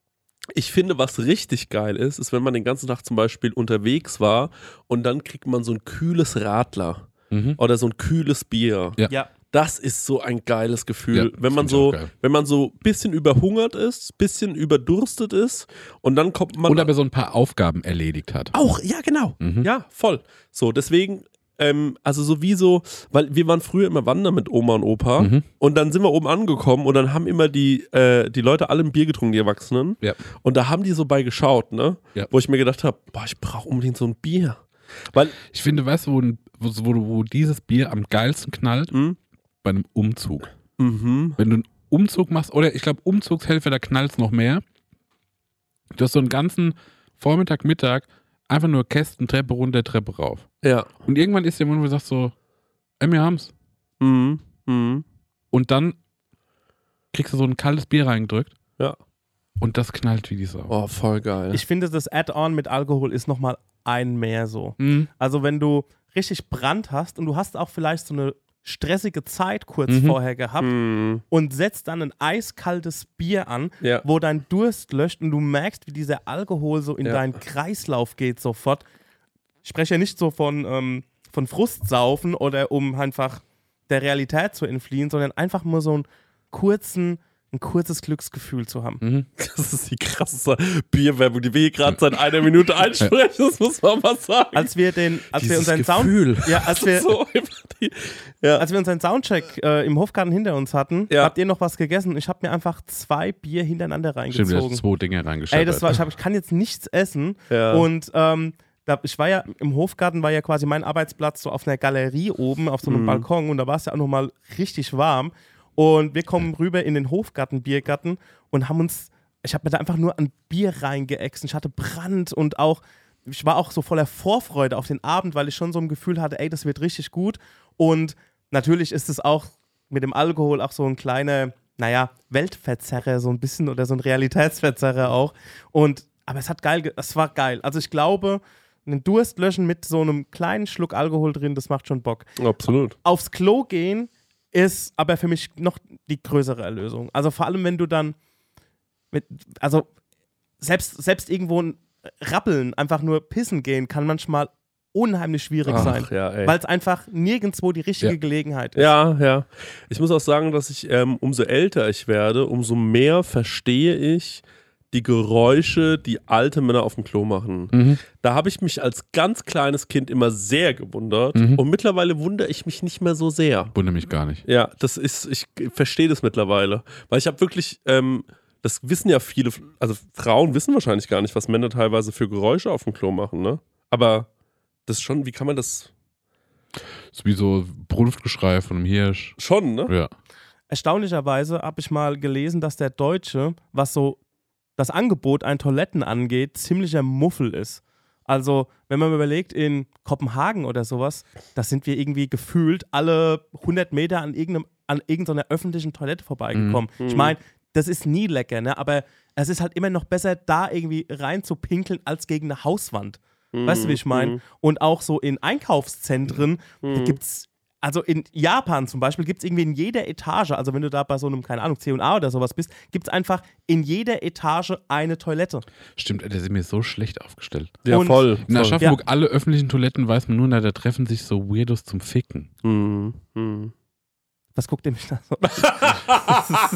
ich finde, was richtig geil ist, ist, wenn man den ganzen Tag zum Beispiel unterwegs war und dann kriegt man so ein kühles Radler
Mhm.
oder so ein kühles Bier.
Ja.
Ja.
Das ist so ein geiles Gefühl,
Ja,
wenn man
find ich auch
so,
geil.
wenn man so ein bisschen überhungert ist, bisschen überdurstet ist und dann kommt man
Und aber so ein paar Aufgaben erledigt hat.
auch, ja genau,
Mhm.
ja voll. So deswegen, ähm, also sowieso, weil wir waren früher immer wandern mit Oma und Opa
Mhm.
und dann sind wir oben angekommen und dann haben immer die äh, die Leute alle ein Bier getrunken, die Erwachsenen,
Ja.
und da haben die so bei geschaut, ne,
Ja.
wo ich mir gedacht habe, boah, ich brauche unbedingt so ein Bier, weil
Ich finde, weißt du, wo, ein- wo, wo, wo dieses Bier am geilsten knallt?
mh,
Bei einem Umzug.
mhm,
Wenn du einen Umzug machst, oder ich glaube, Umzugshelfer, da knallt es noch mehr. Du hast so einen ganzen Vormittag, Mittag einfach nur Kästen, Treppe runter, Treppe rauf.
ja,
Und irgendwann ist der Moment, wo du sagst so, ey, wir haben's.
mhm, mhm,
Und dann kriegst du so ein kaltes Bier reingedrückt.
ja,
Und das knallt wie die Sau.
oh, voll geil.
Ich finde, das Add-on mit Alkohol ist nochmal ein mehr so.
Mhm.
Also wenn du richtig Brand hast und du hast auch vielleicht so eine stressige Zeit kurz
Mhm.
vorher gehabt
Mhm.
und setzt dann ein eiskaltes Bier an,
Ja.
wo dein Durst löscht und du merkst, wie dieser Alkohol so in
Ja.
deinen Kreislauf geht sofort. Ich spreche ja nicht so von, ähm, von Frustsaufen oder um einfach der Realität zu entfliehen, sondern einfach nur so einen kurzen, ein kurzes Glücksgefühl zu haben.
Mhm.
Das ist die krasseste Bierwerbung, die wir hier gerade seit einer Minute einsprechen, das muss man mal sagen.
Als wir den, als wir
Dieses
unseren Sound,
Gefühl.
ja, als wir,
so einfach die, ja.
als wir unseren Soundcheck äh, im Hofgarten hinter uns hatten,
Ja.
habt ihr noch was gegessen? Ich habe mir einfach zwei Bier hintereinander
Stimmt, du hast
reingezogen.
zwei Dinge reingeschaltet.
Ey, das war, ich, hab, ich kann jetzt nichts essen.
Ja.
Und ähm, da, ich war ja im Hofgarten, war ja quasi mein Arbeitsplatz so auf einer Galerie oben, auf so einem
Mhm.
Balkon, und da war es ja auch nochmal richtig warm. Und wir kommen rüber in den Hofgarten, Biergarten, und haben uns, ich habe mir da einfach nur ein Bier reingeäxt. Ich hatte Brand und auch, ich war auch so voller Vorfreude auf den Abend, weil ich schon so ein Gefühl hatte, ey, das wird richtig gut. Und natürlich ist es auch mit dem Alkohol auch so ein kleiner, naja, Weltverzerrer so ein bisschen oder so ein Realitätsverzerrer auch. Und, aber es hat geil, ge- es war geil. Also ich glaube, einen Durst löschen mit so einem kleinen Schluck Alkohol drin, das macht schon Bock.
Absolut.
Aufs Klo gehen ist aber für mich noch die größere Erlösung. Also vor allem, wenn du dann mit, also selbst, selbst irgendwo ein Rappeln, einfach nur pissen gehen, kann manchmal unheimlich schwierig sein.
Ach, ja, ey.
Weil es einfach nirgendwo die richtige
Ja.
Gelegenheit ist.
Ja, ja. Ich muss auch sagen, dass ich, ähm, umso älter ich werde, umso mehr verstehe ich die Geräusche, die alte Männer auf dem Klo machen.
Mhm.
Da habe ich mich als ganz kleines Kind immer sehr gewundert
Mhm.
und mittlerweile wundere ich mich nicht mehr so sehr.
Wundere mich gar nicht.
Ja, das ist, ich verstehe das mittlerweile. Weil ich habe wirklich, ähm, das wissen ja viele, also Frauen wissen wahrscheinlich gar nicht, was Männer teilweise für Geräusche auf dem Klo machen, ne? Aber das ist schon, wie kann man das
Das ist wie so Brunftgeschrei von einem Hirsch.
schon, ne?
Ja.
Erstaunlicherweise habe ich mal gelesen, dass der Deutsche, was so das Angebot an Toiletten angeht, ziemlicher Muffel ist. Also, wenn man überlegt, in Kopenhagen oder sowas, da sind wir irgendwie gefühlt alle hundert Meter an, irgendeinem, an irgendeiner öffentlichen Toilette vorbeigekommen.
Mhm.
Ich meine, das ist nie lecker, ne? Aber es ist halt immer noch besser, da irgendwie rein zu pinkeln, als gegen eine Hauswand. Weißt du, wie ich meine?
Mhm.
Und auch so in Einkaufszentren, da gibt es, also in Japan zum Beispiel, gibt es irgendwie in jeder Etage, also wenn du da bei so einem, keine Ahnung, C und A oder sowas bist, gibt es einfach in jeder Etage eine Toilette.
Stimmt, ey, der sind mir so schlecht aufgestellt.
Ja,
Und-
voll.
In
voll.
Aschaffenburg, alle öffentlichen Toiletten weiß man nur, na, da treffen sich so Weirdos zum Ficken.
Mhm. Mhm.
Was guckt ihr mich da so?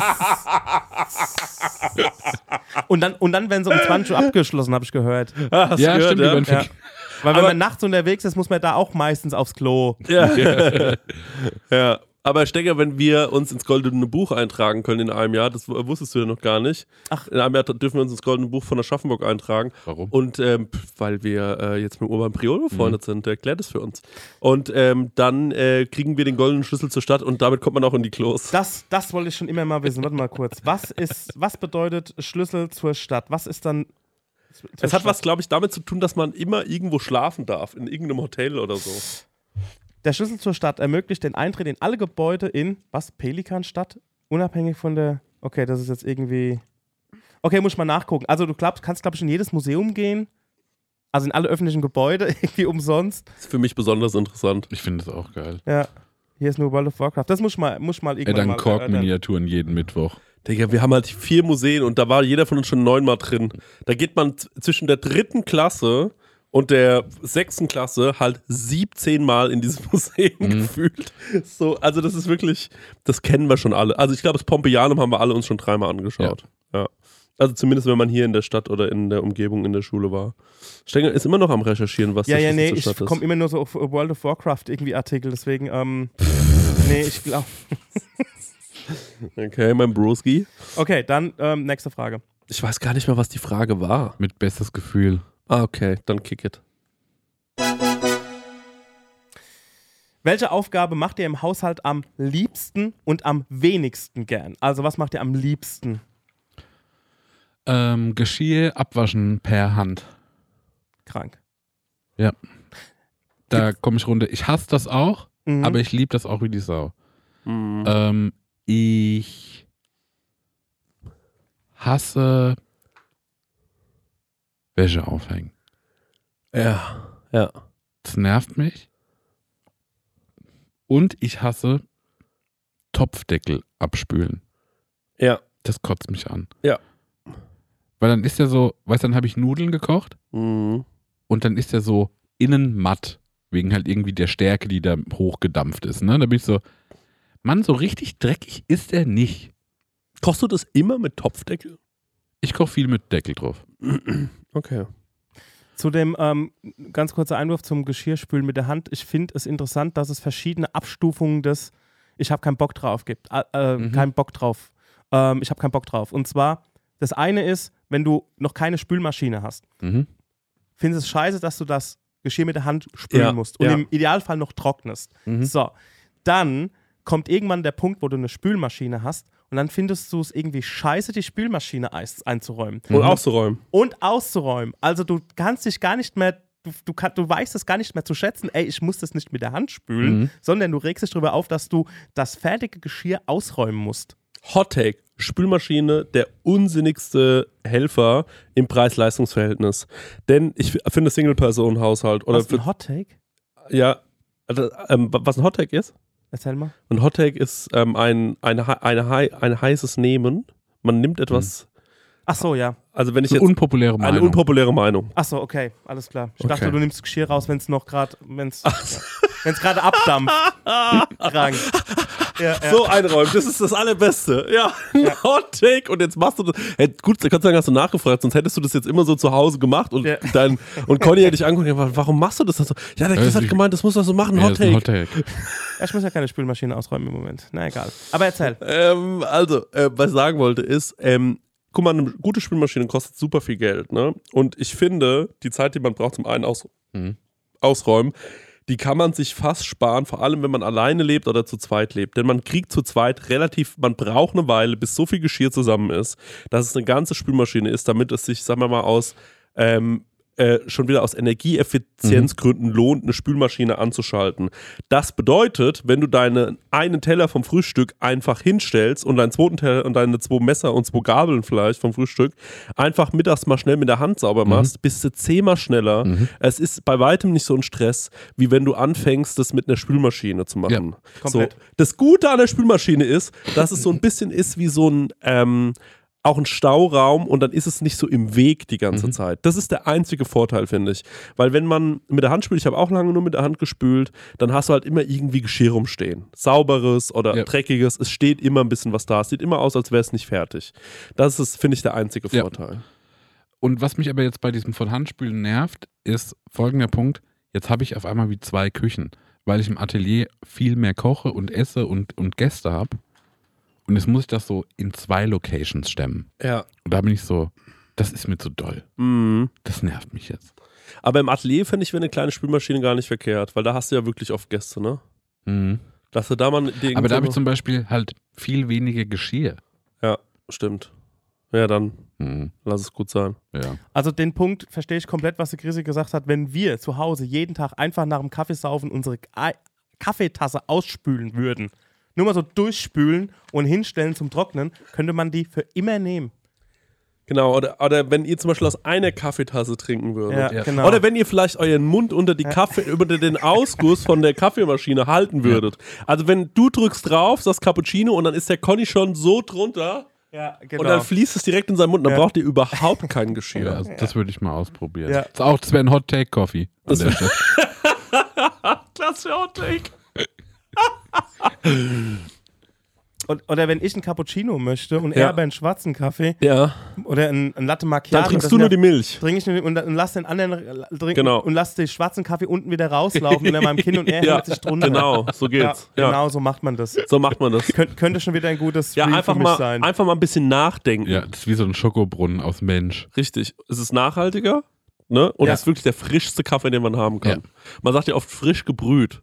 und, dann, und dann werden sie um zwanzig Uhr abgeschlossen, habe ich gehört.
Ah, hast
Ja,
du gehört,
stimmt, die werden
Ja.
verk-
Weil wenn
Aber-
man nachts unterwegs ist, muss man da auch meistens aufs Klo.
Ja. ja. Aber Stecker, wenn wir uns ins Goldene Buch eintragen können in einem Jahr, das w- wusstest du ja noch gar nicht.
Ach.
In einem Jahr dürfen wir uns ins Goldene Buch von Aschaffenburg eintragen.
Warum?
Und ähm, pf, weil wir äh, jetzt mit Urban Priol befreundet sind, der erklärt es für uns. Und ähm, dann äh, kriegen wir den goldenen Schlüssel zur Stadt und damit kommt man auch in die Klos.
Das, das wollte ich schon immer mal wissen. Warte mal kurz. Was ist, was bedeutet Schlüssel zur Stadt? Was ist dann. zur
Es hat
Stadt?
was, glaube ich, damit zu tun, dass man immer irgendwo schlafen darf, in irgendeinem Hotel oder so.
Der Schlüssel zur Stadt ermöglicht den Eintritt in alle Gebäude in, was, Pelikanstadt? Unabhängig von der, okay, das ist jetzt irgendwie, okay, muss ich mal nachgucken. Also du glaubst, kannst, glaube ich, in jedes Museum gehen, also in alle öffentlichen Gebäude, irgendwie umsonst.
Das ist für mich besonders interessant.
Ich finde das auch geil.
Ja, hier ist nur World of Warcraft. Das muss ich mal, muss ich mal
Er
irgendwann
dann
mal erörtern.
Kork-Miniaturen jeden Mittwoch.
Digga, wir haben halt vier Museen und da war jeder von uns schon neunmal drin. Da geht man z- zwischen der dritten Klasse und der sechsten Klasse halt siebzehn Mal in diesem Museum
Mhm.
gefühlt. So, also das ist wirklich, das kennen wir schon alle. Also ich glaube, das Pompeianum haben wir alle uns schon dreimal angeschaut. Ja. Also zumindest, wenn man hier in der Stadt oder in der Umgebung in der Schule war. Stenger ist immer noch am Recherchieren, was
Ja,
der
ja,
Schlüssel
nee,
zur
ich
Stadt ist.
komme immer nur so auf World of Warcraft irgendwie Artikel, deswegen, ähm, nee, ich glaube.
Okay, mein Broski.
Okay, dann ähm, nächste Frage.
Ich weiß gar nicht mehr, was die Frage war.
Mit bestes Gefühl.
Ah, okay, dann kick it.
Welche Aufgabe macht ihr im Haushalt am liebsten und am wenigsten gern? Also was macht ihr am liebsten?
Ähm, Geschirr abwaschen per Hand.
Krank.
Da komme ich runter. Ich hasse das auch,
Mhm.
aber ich liebe das auch wie die Sau.
Mhm.
Ähm, ich hasse Wäsche aufhängen.
Ja, ja.
Das nervt mich. Und ich hasse Topfdeckel abspülen.
Ja.
Das kotzt mich an.
Ja.
Weil dann ist der so, weißt du, dann habe ich Nudeln gekocht
Mhm.
und dann ist der so innen matt. Wegen halt irgendwie der Stärke, die da hochgedampft ist. Ne? Da bin ich so, Mann, so richtig dreckig ist er nicht.
Kochst du das immer mit Topfdeckel?
Ich koche viel mit Deckel drauf.
Okay.
Zu dem ähm, ganz kurzer Einwurf zum Geschirrspülen mit der Hand. Ich finde es interessant, dass es verschiedene Abstufungen des Ich habe keinen Bock drauf gibt. Äh, äh,
Mhm.
Keinen Bock drauf. Ähm, ich habe keinen Bock drauf. Und zwar, das eine ist, wenn du noch keine Spülmaschine hast,
Mhm.
findest es scheiße, dass du das Geschirr mit der Hand spülen
Ja,
musst und
ja.
im Idealfall noch trocknest.
Mhm.
So, dann kommt irgendwann der Punkt, wo du eine Spülmaschine hast und dann findest du es irgendwie scheiße, die Spülmaschine eis- einzuräumen
Und auszuräumen.
und auszuräumen. Also du kannst dich gar nicht mehr, du, du, kann, du weißt es gar nicht mehr zu schätzen, ey, ich muss das nicht mit der Hand spülen,
Mhm.
sondern du regst dich darüber auf, dass du das fertige Geschirr ausräumen musst.
Hot Take. Spülmaschine, der unsinnigste Helfer im Preis-Leistungs-Verhältnis. Denn ich f- finde Single-Person-Haushalt oder
Was
für,
ein Hot Take?
ja, also, ähm, was ein Hot Take ist?
Erzähl mal.
Ein Hot Take ist ähm, ein, eine, hei- eine, hei- ein heißes Nehmen. Man nimmt etwas,
Ach so, ja.
also wenn ich
Eine
jetzt
unpopuläre Meinung.
eine unpopuläre Meinung.
Ach so, okay, alles klar. Ich
Okay.
dachte, du nimmst Geschirr raus, wenn es noch gerade, wenn es gerade abdampft. Krank. Ja, ja.
So einräumen, das ist das Allerbeste. Ja, ein
Ja.
Hot Take und jetzt machst du das. Hey, gut, da kannst du sagen, hast du nachgefragt, sonst hättest du das jetzt immer so zu Hause gemacht und
Ja.
dann und Conny hätte dich angeguckt und gefragt, warum machst du das? So, ja, der Chris
Ja,
hat
ich-
gemeint, das muss doch so machen,
Ja,
Hot
das ist ein
Take.
Hot Take.
Ja, ich muss ja keine Spülmaschine ausräumen im Moment. Na egal. Aber erzähl.
Ähm, also, äh, was ich sagen wollte ist, ähm, guck mal, eine gute Spülmaschine kostet super viel Geld, ne? Und ich finde, die Zeit, die man braucht zum einen aus
Mhm.
ausräumen, die kann man sich fast sparen, vor allem wenn man alleine lebt oder zu zweit lebt. Denn man kriegt zu zweit relativ, man braucht eine Weile, bis so viel Geschirr zusammen ist, dass es eine ganze Spülmaschine ist, damit es sich, sagen wir mal, aus ähm, äh, schon wieder aus Energieeffizienzgründen lohnt, eine Spülmaschine anzuschalten. Das bedeutet, wenn du deinen einen Teller vom Frühstück einfach hinstellst und deinen zweiten Teller und deine zwei Messer und zwei Gabeln vielleicht vom Frühstück einfach mittags mal schnell mit der Hand sauber machst, bist du zehnmal schneller. Es ist bei weitem nicht so ein Stress, wie wenn du anfängst, das mit einer Spülmaschine zu machen. So,
komplett.
das Gute an der Spülmaschine ist, dass es so ein bisschen ist wie so ein ähm, auch ein Stauraum und dann ist es nicht so im Weg die ganze
Mhm.
Zeit. Das ist der einzige Vorteil, finde ich. Weil wenn man mit der Hand spült, ich habe auch lange nur mit der Hand gespült, dann hast du halt immer irgendwie Geschirr rumstehen. Sauberes oder
Ja.
dreckiges, es steht immer ein bisschen was da. Es sieht immer aus, als wäre es nicht fertig. Das ist, finde ich, der einzige
Ja.
Vorteil.
Und was mich aber jetzt bei diesem von Handspülen nervt, ist folgender Punkt. Jetzt habe ich auf einmal wie zwei Küchen, weil ich im Atelier viel mehr koche und esse und, und Gäste habe. Und jetzt muss ich das so in zwei Locations stemmen.
Ja.
Und da bin ich so, das ist mir zu doll.
Mhm.
Das nervt mich jetzt.
Aber im Atelier finde ich, wäre eine kleine Spülmaschine gar nicht verkehrt, weil da hast du ja wirklich oft Gäste, ne?
Mhm.
Dass du da mal den
Aber da habe ich zum Beispiel halt viel weniger Geschirr.
Ja, stimmt. Ja, dann
Mhm.
lass es gut sein.
Ja.
Also den Punkt verstehe ich komplett, was der Chrissy gesagt hat. Wenn wir zu Hause jeden Tag einfach nach dem Kaffeesaufen unsere Ei- Kaffeetasse ausspülen würden, nur mal so durchspülen und hinstellen zum Trocknen, könnte man die für immer nehmen.
Genau, oder, oder wenn ihr zum Beispiel aus einer Kaffeetasse trinken würdet.
Ja.
genau.
Oder wenn ihr vielleicht euren Mund unter die Kaffee, über den Ausguss von der Kaffeemaschine halten würdet. Also wenn du drückst drauf, sagst Cappuccino und dann ist der Conny schon so drunter
ja, genau.
und dann fließt es direkt in seinen Mund, dann
Ja.
braucht ihr überhaupt kein Geschirr.
Ja, also das würde ich mal ausprobieren.
Ja.
Das, ist auch, das wäre ein Hot Take Coffee. an
Das
der Stelle.
Klasse Outtake.
Und, oder wenn ich einen Cappuccino möchte und
Ja.
er aber einen schwarzen Kaffee
Ja,
oder einen, einen Latte Macchiato.
dann trinkst
das
du
sind
nur
ja-
die Milch.
Trinke ich nur und, und lass den anderen äh, trinken
Genau.
und lass den schwarzen Kaffee unten wieder rauslaufen unter meinem Kinn und er
Ja,
hält sich drunter.
genau, so
Ja,
geht's. Ja,
genau so macht man das.
so macht man das.
Könnt, könnte schon wieder ein gutes
Ja,
Stream
einfach
für mich
mal,
sein.
einfach mal ein bisschen nachdenken.
Ja, das ist wie so ein Schokobrunnen aus Mensch.
Richtig. Es ist nachhaltiger, ne? Und
Ja.
es ist wirklich der frischste Kaffee, den man haben kann.
Ja.
Man sagt ja oft frisch gebrüht.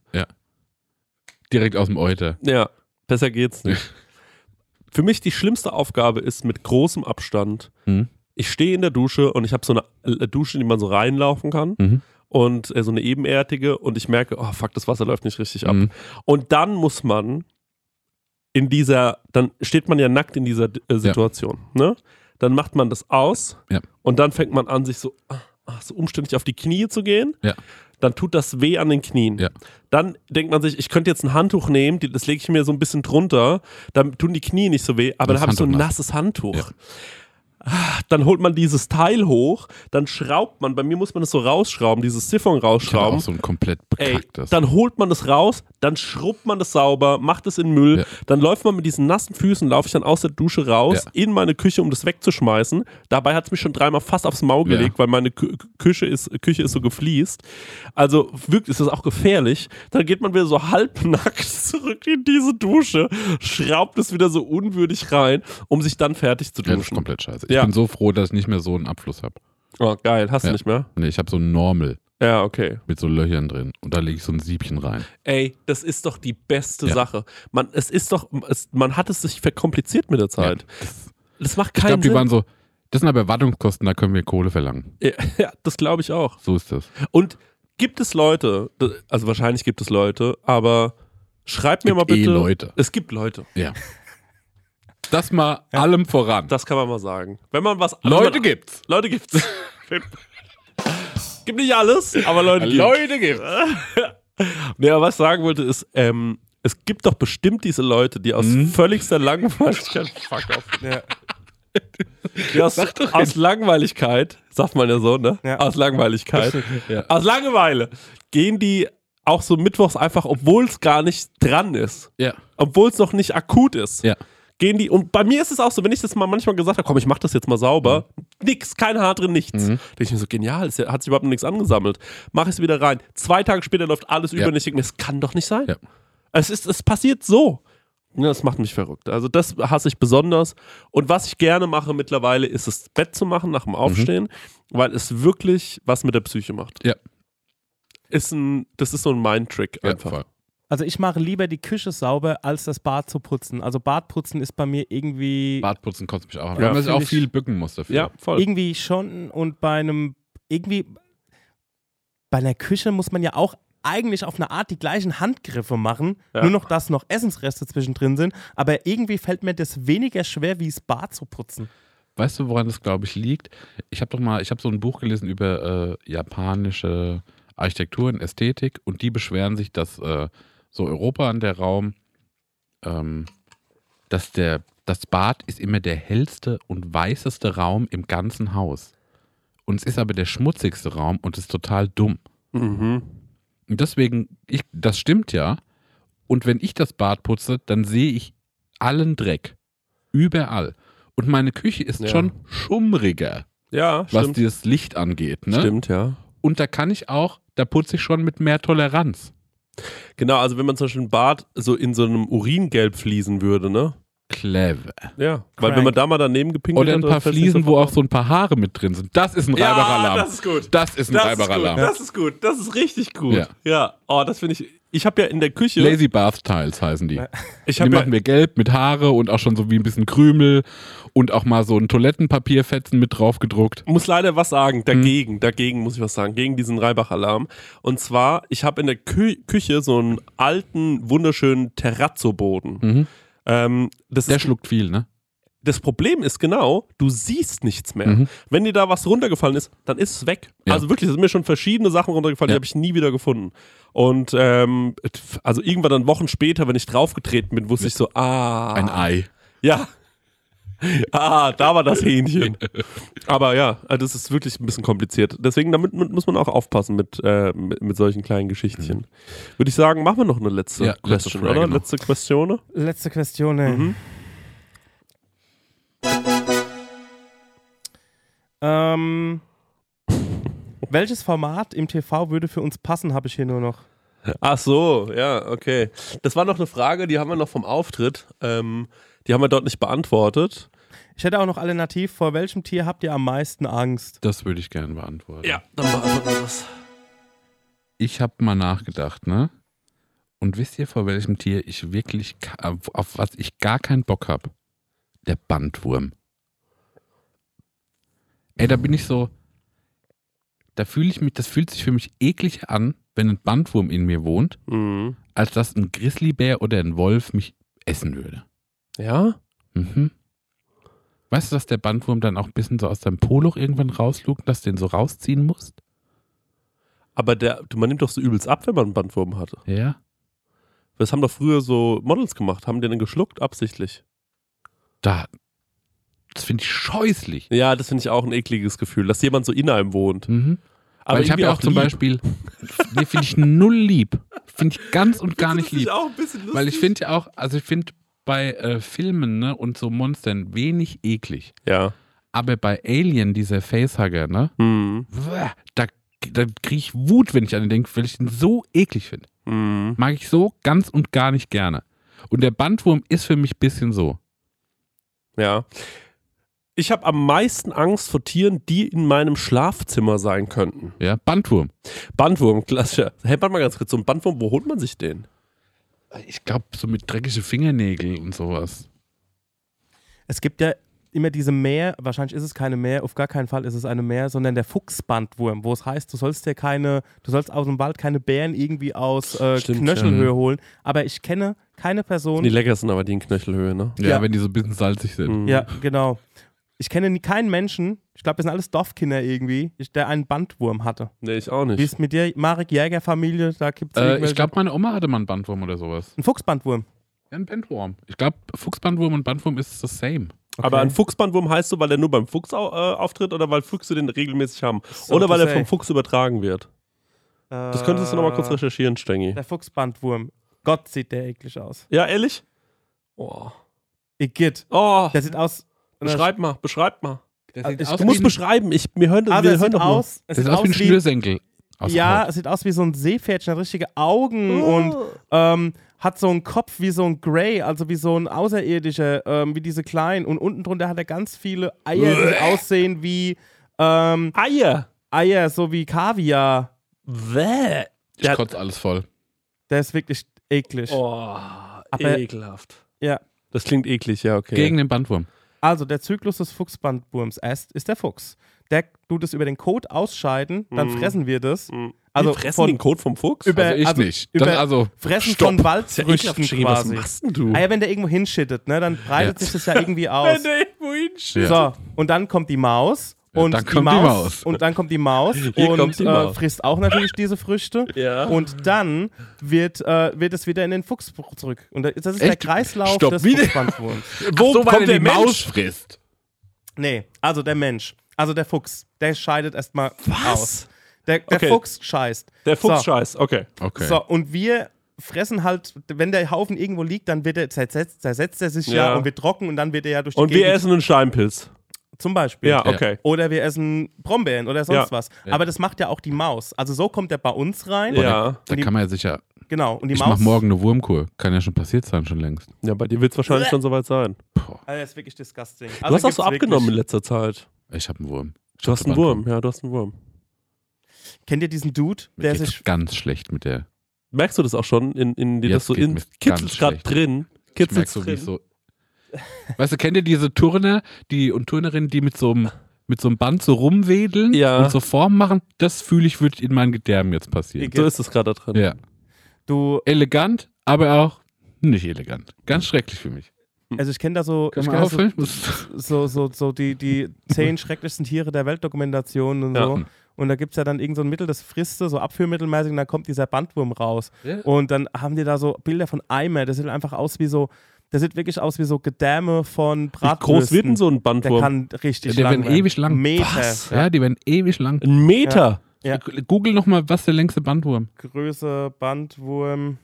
Direkt aus dem Euter.
Ja, besser geht's nicht. Für mich die schlimmste Aufgabe ist mit großem Abstand.
Mhm.
Ich stehe in der Dusche und ich habe so eine äh, Dusche, in die man so reinlaufen kann.
Mhm.
Und äh, so eine ebenerdige und ich merke, oh fuck, das Wasser läuft nicht richtig ab.
Mhm.
Und dann muss man in dieser, dann steht man ja nackt in dieser äh, Situation, ne? Dann macht man das aus
Ja.
und dann fängt man an, sich so, ah, ah, so umständlich auf die Knie zu gehen.
Ja.
Dann tut das weh an den Knien.
Ja.
Dann denkt man sich, ich könnte jetzt ein Handtuch nehmen, die, das lege ich mir so ein bisschen drunter, dann tun die Knie nicht so weh, aber
Das
dann habe ich so ein
Handtuch nass.
nasses Handtuch.
Ja.
Ah, Dann holt man dieses Teil hoch, dann schraubt man, bei mir muss man das so rausschrauben, dieses Siphon
Ich habe
rausschrauben.
auch so ein komplett
Ey,
bekacktes.
dann holt man das raus, dann schrubbt man das sauber, macht es in den Müll,
Ja.
dann läuft man mit diesen nassen Füßen, laufe ich dann aus der Dusche raus,
Ja.
in meine Küche, um das wegzuschmeißen. Dabei hat es mich schon dreimal fast aufs Maul
Ja.
gelegt, weil meine Kü Küche, ist, Küche ist so gefliest. Also wirklich ist das auch gefährlich. Dann geht man wieder so halbnackt zurück in diese Dusche, schraubt es wieder so unwürdig rein, um sich dann fertig zu
ja, das ist
duschen.
komplett scheiße. Ich
Ja.
bin so froh, dass ich nicht mehr so einen Abfluss habe.
Oh, geil, hast du
Ja.
nicht mehr?
Nee, ich habe so ein Normal
Ja, okay.
mit so Löchern drin. Und da lege ich so ein Siebchen rein.
Ey, das ist doch die beste
Ja.
Sache. Man, es ist doch, es, man hat es sich verkompliziert mit der Zeit.
Ja, das,
Das macht
ich
keinen
glaube, die
Sinn.
waren so, das sind aber Wartungskosten, da können wir Kohle verlangen.
ja, ja, das glaube ich auch.
So ist das.
Und gibt es Leute, also wahrscheinlich gibt es Leute, aber schreibt mir mal
gibt eh
bitte.
Leute.
Es gibt Leute.
Ja. Das mal allem voran.
Das kann man mal sagen. Wenn man was. wenn
Leute
man,
gibt's.
Leute gibt's. Gibt nicht alles, aber Leute gibt's.
Leute gibt's.
Nee, aber was ich sagen wollte ist, ähm, es gibt doch bestimmt diese Leute, die aus
Mhm.
völligster Langweiligkeit, fuck off,
Ja.
die aus, aus Langweiligkeit, sagt man ja so, ne?
Ja.
Aus Langweiligkeit,
Ja.
aus Langeweile, gehen die auch so mittwochs einfach, obwohl es gar nicht dran ist,
Ja.
obwohl es noch nicht akut ist,
Ja.
gehen die, und bei mir ist es auch so, wenn ich das mal manchmal gesagt habe, komm, ich mach das jetzt mal sauber, nix, kein Haar drin, nichts.
Mhm.
Denke ich mir so, genial, es hat sich überhaupt noch nichts angesammelt. Mach ich es wieder rein. Zwei Tage später läuft alles über
Ja.
und ich denke mir, das kann doch nicht sein.
Ja.
Es, ist, es passiert so. Ja, das macht mich verrückt. Also das hasse ich besonders. Und was ich gerne mache mittlerweile, ist das Bett zu machen nach dem Aufstehen, weil es wirklich was mit der Psyche macht.
Ja.
Ist ein, das ist so ein Mind-Trick
Ja,
einfach.
voll.
Also ich mache lieber die Küche sauber, als das Bad zu putzen. Also Badputzen ist bei mir irgendwie,
Bartputzen kotzt mich auch an.
Ja,
weil man sich auch
find ich-
viel bücken muss dafür.
Ja, voll.
irgendwie schon und bei einem, irgendwie, bei einer Küche muss man ja auch eigentlich auf eine Art die gleichen Handgriffe machen,
Ja.
nur noch, dass noch Essensreste zwischendrin sind, aber irgendwie fällt mir das weniger schwer, wie das Bad zu putzen.
Weißt du, woran das, glaube ich, liegt? Ich habe doch mal, ich habe so ein Buch gelesen über äh, japanische Architektur und Ästhetik und die beschweren sich, dass äh, so Europa an der Raum, ähm, dass der das Bad ist immer der hellste und weißeste Raum im ganzen Haus. Und es ist aber der schmutzigste Raum und ist total dumm.
Mhm.
Und deswegen, ich, das stimmt ja. Und wenn ich das Bad putze, dann sehe ich allen Dreck. Überall. Und meine Küche ist
Ja.
schon schummriger,
Ja,
was
stimmt.
dieses Licht angeht. Ne?
Stimmt, ja.
Und da kann ich auch, da putze ich schon mit mehr Toleranz.
Genau, also wenn man zum Beispiel ein Bad so in so einem Uringelb fließen würde, ne?
Clever.
Ja, weil
Crank.
wenn man da mal daneben gepinkelt
Oder ein
hat,
paar
fällt's nicht
Fliesen, wo
sofort
auch
auf.
so ein paar Haare mit drin sind. Das ist ein Reiberalarm.
Ja, das ist gut.
Das ist ein
Das ist gut,
Reiberalarm.
das ist gut, das ist richtig gut.
Ja.
Ja, oh, das finde ich, ich habe ja in der Küche,
Lazy Bath Tiles heißen die.
ich
Die
habe
machen
ja,
wir gelb mit Haare und auch schon so wie ein bisschen Krümel und auch mal so ein Toilettenpapierfetzen mit drauf gedruckt.
muss leider was sagen,
Hm.
dagegen, dagegen muss ich was sagen, gegen diesen Reibach-Alarm. Und zwar, ich habe in der Kü Küche so einen alten, wunderschönen Terrazzo-Boden.
Mhm.
Ähm, das,
Der
ist,
schluckt viel, ne?
das Problem ist genau, du siehst nichts mehr.
Mhm.
Wenn dir da was runtergefallen ist, dann ist es weg.
Ja.
Also wirklich, es sind mir schon verschiedene Sachen runtergefallen,
Ja.
die habe ich nie wieder gefunden. Und ähm, also irgendwann dann Wochen später, wenn ich draufgetreten bin, wusste ich so, ah.
Ein Ei.
Ja. Ah, da war das Hähnchen. Aber ja, also das ist wirklich ein bisschen kompliziert. Deswegen, damit muss man auch aufpassen mit, äh, mit, mit solchen kleinen Geschichtchen. Würde ich sagen, machen wir noch eine letzte
Ja, letzte
Question,
Frage
oder?
noch.
Letzte Question.
Letzte Question. ey.
Mhm.
Ähm, welches Format im T V würde für uns passen, habe ich hier nur noch.
Ach so, ja, okay. Das war noch eine Frage, die haben wir noch vom Auftritt. Ähm, die haben wir dort nicht beantwortet.
Ich hätte auch noch alternativ, vor welchem Tier habt ihr am meisten Angst?
Das würde ich gerne beantworten.
Ja, dann beantworten wir das.
Ich habe mal nachgedacht, ne? Und wisst ihr, vor welchem Tier ich wirklich, ka- auf was ich gar keinen Bock habe? Der Bandwurm. Ey, da bin ich so, da fühle ich mich, das fühlt sich für mich eklig an, wenn ein Bandwurm in mir wohnt,
Mhm.
als dass ein Grizzlybär oder ein Wolf mich essen würde.
Ja?
Mhm. Weißt du, dass der Bandwurm dann auch ein bisschen so aus deinem Poloch irgendwann rauslugt, dass du den so rausziehen musst?
Aber der, du, man nimmt doch so übelst ab, wenn man einen Bandwurm hatte.
Ja.
Das haben doch früher so Models gemacht. Haben die den geschluckt, absichtlich?
Da, das finde ich scheußlich.
Ja, das finde ich auch ein ekliges Gefühl, dass jemand so in einem wohnt.
Mhm.
Aber
Weil ich habe ja auch zum
lieb.
Beispiel, nee, finde ich null lieb. Finde ich ganz und gar nicht
Das
lieb.
ist auch ein bisschen lustig.
Weil ich finde ja auch, also ich finde bei äh, Filmen ne, und so Monstern wenig eklig.
Ja.
Aber bei Alien, dieser Facehugger, ne,
Mhm.
wuah, da, da kriege ich Wut, wenn ich an den denke, weil ich den so eklig finde.
Mhm.
Mag ich so ganz und gar nicht gerne. Und der Bandwurm ist für mich ein bisschen so.
Ja. Ich habe am meisten Angst vor Tieren, die in meinem Schlafzimmer sein könnten.
Ja, Bandwurm.
Bandwurm, klassischer. Hey, warte mal ganz kurz, so ein Bandwurm, wo holt man sich den?
Ich glaube, so mit dreckige Fingernägel und sowas.
Es gibt ja immer diese Meer, wahrscheinlich ist es keine Meer, auf gar keinen Fall ist es eine Meer, sondern der Fuchsbandwurm, wo es heißt, du sollst dir keine, du sollst aus dem Wald keine Bären irgendwie aus äh,
Stimmt,
Knöchelhöhe
ja.
holen. Aber ich kenne keine Person.
Die leckersten aber, die in Knöchelhöhe, ne?
Ja,
Ja.
wenn die so ein bisschen salzig sind.
Mhm.
Ja, genau. Ich kenne nie, keinen Menschen, ich glaube, das sind alles Dorfkinder irgendwie, ich- der einen Bandwurm hatte.
Nee, ich auch
Wie
nicht.
ist mit dir, Marek Jäger-Familie, da gibt es
Äh, ich glaube, meine Oma hatte mal einen Bandwurm oder sowas.
einen Fuchsbandwurm.
Ja, ein Bandwurm. Ich glaube, Fuchsbandwurm und Bandwurm ist das same.
Aber
Okay.
ein Fuchsbandwurm heißt so, weil der nur beim Fuchs au äh, auftritt oder weil Füchse den regelmäßig haben?
So
oder weil
to
er vom
say.
Fuchs übertragen wird? Das könntest du nochmal kurz recherchieren, Stengi.
Der Fuchsbandwurm. Gott, sieht der eklig aus.
Ja, ehrlich? Oh.
Igitt.
Oh.
Der sieht aus.
Beschreib mal, beschreib mal.
Der
sieht
sieht
aus
aus
Du musst
wie ein,
beschreiben. Ich, wir hören,
Ah,
wir
der
hören
sieht
doch nur.
aus. Es
der
sieht
sieht aus wie ein
aus wie,
Schnürsenkel. Aus
ja,
Haut.
es sieht aus wie so ein Seepferdchen, hat richtige Augen und ähm, hat so einen Kopf wie so ein Grey, also wie so ein Außerirdischer, ähm, wie diese kleinen. Und unten drunter hat er ganz viele Eier, die aussehen wie ähm,
Eier.
Eier, so wie Kaviar.
Bäh.
Ich
Der-
kotze alles voll.
Der ist wirklich eklig.
Oh,
Aber-
ekelhaft.
Ja.
Das klingt eklig, ja, okay.
Gegen den Bandwurm.
Also, der Zyklus des Fuchsbandwurms erst ist der Fuchs. Der tut es über den Kot ausscheiden, dann
Mhm.
fressen wir das.
Mhm.
Also
Wir fressen
von-
den Kot vom Fuchs?
Über-
Also ich
also
nicht.
über-
Das, also,
Fressen
Stopp.
von
Ist ja
Waldfrüchten
ekelhaft, Schiri, was
quasi.
machst denn du?
Ah ja, wenn der irgendwo hinschittet, ne, dann breitet
Ja.
sich das ja irgendwie aus.
der irgendwo hinschießt.
Ja.
So, und dann kommt die Maus Und
dann kommt die Maus.
Und dann kommt die Maus
Hier
und
kommt die
äh,
Maus.
frisst auch natürlich diese Früchte.
Ja.
Und dann wird, äh, wird es wieder in den Fuchs zurück. Und das ist
Echt?
der Kreislauf
Stopp,
des
wie denn?
Fuchsbandwurms.
Wo
so, weil
kommt
er
der
die
Mensch?
Maus frisst.
Nee, also der Mensch. Also der Fuchs. Der scheidet erstmal aus. Der, der
Okay.
Fuchs scheißt.
Der Fuchs
So.
scheißt, okay.
Okay.
So, und wir fressen halt, wenn der Haufen irgendwo liegt, dann wird er, zersetzt, zersetzt er sich ja.
Ja.
und wird trocken und dann wird er ja durch die
Und wir
Gegend,
essen einen Schleimpilz.
zum Beispiel.
Ja, okay.
Oder wir essen Brombeeren oder sonst
Ja.
was.
Ja.
Aber das macht ja auch die Maus. Also so kommt der bei uns rein.
Ja.
Da
die-
kann man ja sicher.
Genau. Und die
Ich
Maus.
mach morgen eine Wurmkur. Kann ja schon passiert sein, schon längst.
Ja, bei dir wird es wahrscheinlich schon soweit sein.
Also das ist wirklich disgusting.
Du
Also
hast auch
gibt's
so abgenommen in
wirklich-
letzter Zeit.
Ich habe einen Wurm.
Du hast einen Wurm, ja, du hast einen Wurm.
Kennt ihr diesen Dude,
Mir
der
geht's
sich.
ganz schlecht mit der.
Merkst du das auch schon? In, in dir
Jetzt
das so
geht
in
mir's ganz
kitzelt gerade
schlecht.
drin.
Ich merk
Kitzelt
so, wie
drin.
ich so. Weißt du, kennt ihr diese Turner die und Turnerinnen, die mit so einem mit so einem Band so rumwedeln
Ja.
und so Formen machen? Das fühle ich, wird in meinen Gedärmen jetzt passieren.
So ist es gerade da drin.
Ja.
Du,
Elegant, aber auch nicht elegant. Ganz schrecklich für mich.
also ich kenne da so.
Kann
ich
man
kenn da so,
aufhören? Muss-
so, so, so die, die zehn schrecklichsten Tiere der Weltdokumentation und
Ja.
so. Und da gibt es ja dann irgend so ein Mittel, das frisst du, so abführmittelmäßig, und dann kommt dieser Bandwurm raus.
Ja.
Und dann haben die da so Bilder von Eimer, das sieht einfach aus wie so, das sieht wirklich aus wie so Gedärme von
Wie
Bratwürsten.
groß wird denn so ein
Der
Bandwurm?
kann richtig
Die
lang
werden
werden.
ewig lang.
Meter.
Was?
Ja, die werden ewig lang.
Ein Meter?
Ja.
Google nochmal, was der längste Bandwurm.
Größe, Bandwurm.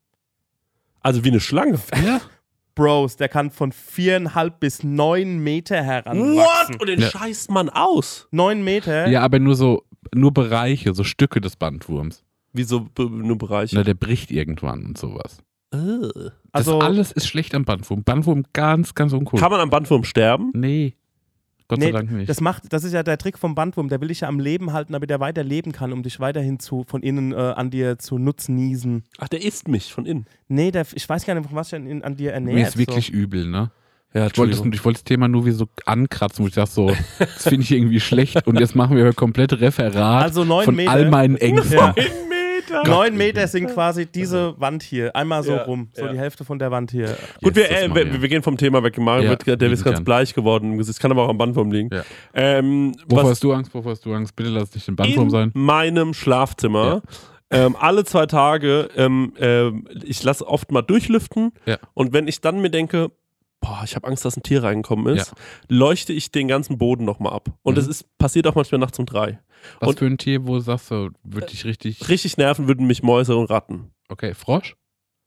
Also wie eine Schlange.
Ja.
Bros, der kann von viereinhalb bis neun Meter heranwachsen.
What? Und den
Ja.
scheißt man aus.
Neun Meter?
Ja, aber nur so, nur Bereiche, so Stücke des Bandwurms.
Wie so be- nur Bereiche.
Na, der bricht irgendwann und sowas.
Äh.
Also,
das alles ist schlecht am Bandwurm. Bandwurm ganz, ganz uncool.
Kann man am Bandwurm sterben?
Nee. Gott
nee,
sei Dank nicht.
das macht, das ist ja der Trick vom Bandwurm, der will dich ja am Leben halten, damit er weiter leben kann, um dich weiterhin zu, von innen äh, an dir zu nutznießen.
Ach, der isst mich von innen.
Nee, der, ich weiß gar nicht, von was er an, an dir ernährt.
Mir ist wirklich
so.
übel, ne?
Ja,
Ich wollte, das, ich wollte das Thema nur wie so ankratzen, wo ich dachte so, das finde ich irgendwie schlecht und jetzt machen wir ein komplettes Referat
Also neun
von
Meter.
all meinen Ängsten.
Ja.
Meter.
Neun Meter sind quasi diese Wand hier, einmal so
Ja,
rum, so
ja.
die Hälfte von der Wand hier.
Gut, wir,
Yes, das
äh,
mach
wir,
ich.
wir gehen vom Thema weg. Mario
Ja,
wird, der
lieben
ist ganz
gern.
bleich geworden im Gesicht. Kann aber auch am Bandwurm liegen.
Ja.
Ähm,
Wovor
was
hast du Angst? Wovor hast du Angst? Bitte lass nicht den Bandwurm
in
sein.
meinem Schlafzimmer ähm, alle zwei Tage, ähm, ähm, ich lasse oft mal durchlüften
Ja.
und wenn ich dann mir denke, boah, ich habe Angst, dass ein Tier reingekommen ist, leuchte ich den ganzen Boden nochmal ab. Und
Mhm.
das ist, passiert auch manchmal nachts um drei.
Was
Und-
für ein Tier, wo du sagst du, würde dich richtig.
Richtig nerven würden mich Mäuse und Ratten.
Okay, Frosch?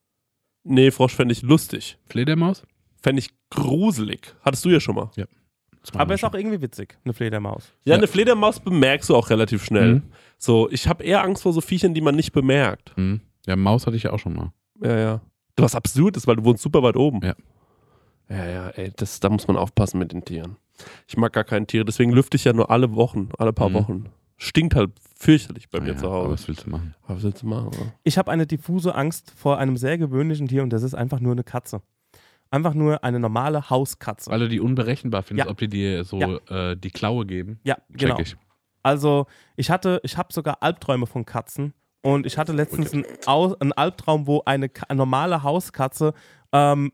Nee, Frosch fände ich lustig.
Fledermaus?
Fände ich gruselig. Hattest du ja schon mal.
Das machen
Aber
wir
ist
schon.
auch irgendwie witzig, eine Fledermaus.
Ja,
Ja.
eine Fledermaus bemerkst du auch relativ schnell.
Mhm.
So, ich habe eher Angst vor so Viechern, die man nicht bemerkt.
Mhm. Ja, Maus hatte ich ja auch schon mal.
Ja, ja. Du was absurd ist, weil du wohnst super weit oben.
Ja.
Ja, ja, ey, das, da muss man aufpassen mit den Tieren. Ich mag gar keine Tiere, deswegen lüfte ich ja nur alle Wochen, alle paar
Mhm.
Wochen. Stinkt halt fürchterlich bei mir
Ah,
zu
ja, aber
Hause.
was willst du machen?
Aber was willst du machen? Oder?
Ich habe eine diffuse Angst vor einem sehr gewöhnlichen Tier und das ist einfach nur eine Katze. Einfach nur eine normale Hauskatze.
Weil du die unberechenbar findest,
Ja.
ob die dir so
Ja.
äh, die Klaue geben.
Ja, genau.
Check ich.
Also ich hatte, ich habe sogar Albträume von Katzen und ich hatte letztens einen, Au- einen Albtraum, wo eine, Ka- eine normale Hauskatze ähm,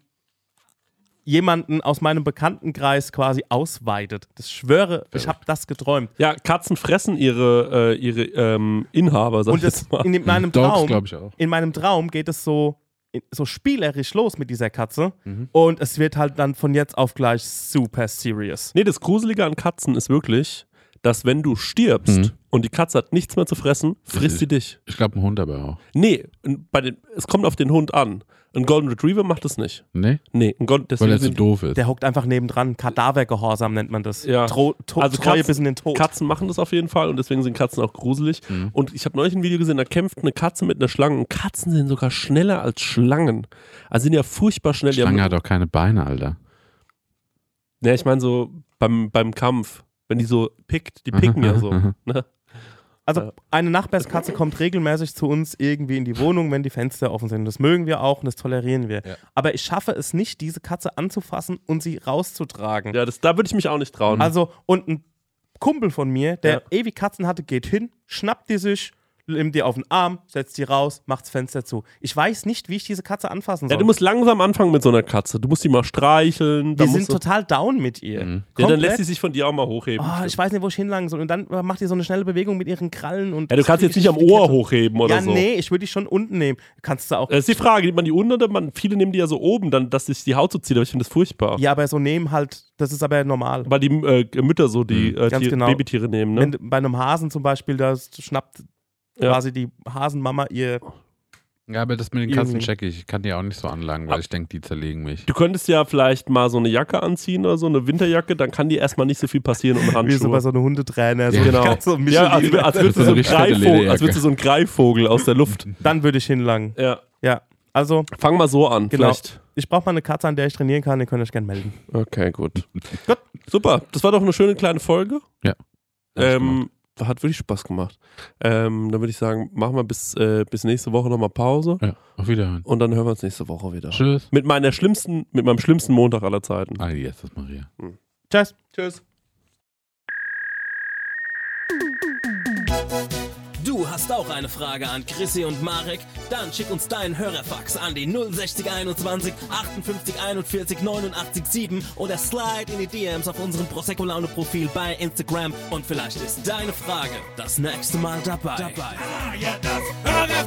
jemanden aus meinem Bekanntenkreis quasi ausweidet. Das schwöre, ich habe das geträumt.
Ja, Katzen fressen ihre, äh, ihre ähm, Inhaber, sag
Und
ich
das,
jetzt mal.
in meinem
Dogs,
Traum,
glaube ich auch.
in meinem Traum geht es so, so spielerisch los mit dieser Katze
Mhm.
und es wird halt dann von jetzt auf gleich super serious.
Nee, das Gruselige an Katzen ist wirklich, dass wenn du stirbst
Mhm.
und die Katze hat nichts mehr zu fressen, frisst sie dich.
Ich glaube, ein Hund aber auch.
Nee, bei den, es kommt auf den Hund an. Ein Golden Retriever macht das nicht.
Nee?
Nee, ein Golden,
Weil
deswegen
er zu
sind
doof ist.
Der hockt einfach nebendran. Kadavergehorsam nennt man das.
Ja.
Tro to
Also
Treue
Katzen-
bis in den Tod.
Katzen machen das auf jeden Fall und deswegen sind Katzen auch gruselig.
Mhm.
Und ich habe neulich ein Video gesehen, da kämpft eine Katze mit einer Schlange und Katzen sind sogar schneller als Schlangen. Also sind ja furchtbar schnell. Die
Schlange
haben-
hat auch keine Beine, Alter.
Ja, ich meine so beim, beim Kampf, wenn die so pickt, die picken ja so. Ne?
Also
Ja.
eine Nachbarskatze kommt regelmäßig zu uns irgendwie in die Wohnung, wenn die Fenster offen sind. Das mögen wir auch und das tolerieren wir.
Ja.
Aber ich schaffe es nicht, diese Katze anzufassen und sie rauszutragen.
Ja, das, da würde ich mich auch nicht trauen.
Also, und ein Kumpel von mir, der
Ja.
ewig Katzen hatte, geht hin, schnappt die sich, nimm die auf den Arm, setz die raus, macht's Fenster zu. Ich weiß nicht, wie ich diese Katze anfassen soll.
Ja, du musst langsam anfangen mit so einer Katze. Du musst die mal streicheln.
Wir
dann
sind
musst du,
total down mit ihr.
Mhm.
ja, dann
Komplett.
lässt sie sich von dir auch mal hochheben.
Oh, ich weiß nicht, wo ich hinlangen soll. Und dann macht die so eine schnelle Bewegung mit ihren Krallen. Und
ja, du kannst jetzt nicht am
die
Ohr
Kette.
hochheben oder
Ja,
so.
nee, ich würde die schon unten nehmen. Kannst du auch.
Das ist die Frage, nimmt man die unten oder man, viele nehmen die ja so oben, dann, dass sich die Haut so zieht, aber ich finde das furchtbar.
Ja, aber so nehmen halt, das ist aber normal.
Weil die äh, Mütter so die
Mhm.
äh,
Ganz
Tier,
genau.
Babytiere nehmen, ne?
Wenn bei einem Hasen zum Beispiel, da schnappt
Ja.
quasi die Hasenmama ihr.
Ja, aber das mit den
Irgendwie.
Katzen check ich. Ich kann die auch nicht so anlangen, weil ich denke, die zerlegen mich.
Du könntest ja vielleicht mal so eine Jacke anziehen oder so, eine Winterjacke, dann kann dir erstmal nicht so viel passieren und
Wie so
Handschuhe.
bei so einem Hundetrainer. So
Ja,
genau.
ganz so
Ja, als,
Michelin.
als würdest du
Das
so
ist
ein
eine richtig fette
Greifvogel, als
Lederjacke.
würdest du so ein Greifvogel aus der Luft.
Dann würde ich hinlangen.
Ja.
Ja, also
Fang mal so an,
Genau.
vielleicht.
ich brauche mal eine Katze, an der ich trainieren kann. Ihr könnt euch gerne melden.
Okay, gut. Gut, super. Das war doch eine schöne kleine Folge.
Ja.
Ähm, hat wirklich Spaß gemacht. Ähm, dann würde ich sagen, machen wir bis, äh, bis nächste Woche nochmal Pause
Ja, auf Wiederhören.
und dann hören wir uns nächste Woche wieder.
Tschüss.
Mit meiner schlimmsten, mit meinem schlimmsten Montag aller Zeiten.
Ah, jetzt ist Maria.
Tschüss.
Tschüss.
Du hast auch eine Frage an Chrissy und Marek? Dann schick uns deinen Hörerfax an die null sechzig einundzwanzig achtundfünfzig einundvierzig neunundachtzig sieben oder slide in die D Ms auf unserem Prosecco Laune Profil bei Instagram und vielleicht ist deine Frage das nächste Mal dabei.
dabei.
Ah, ja, das Hörerfax.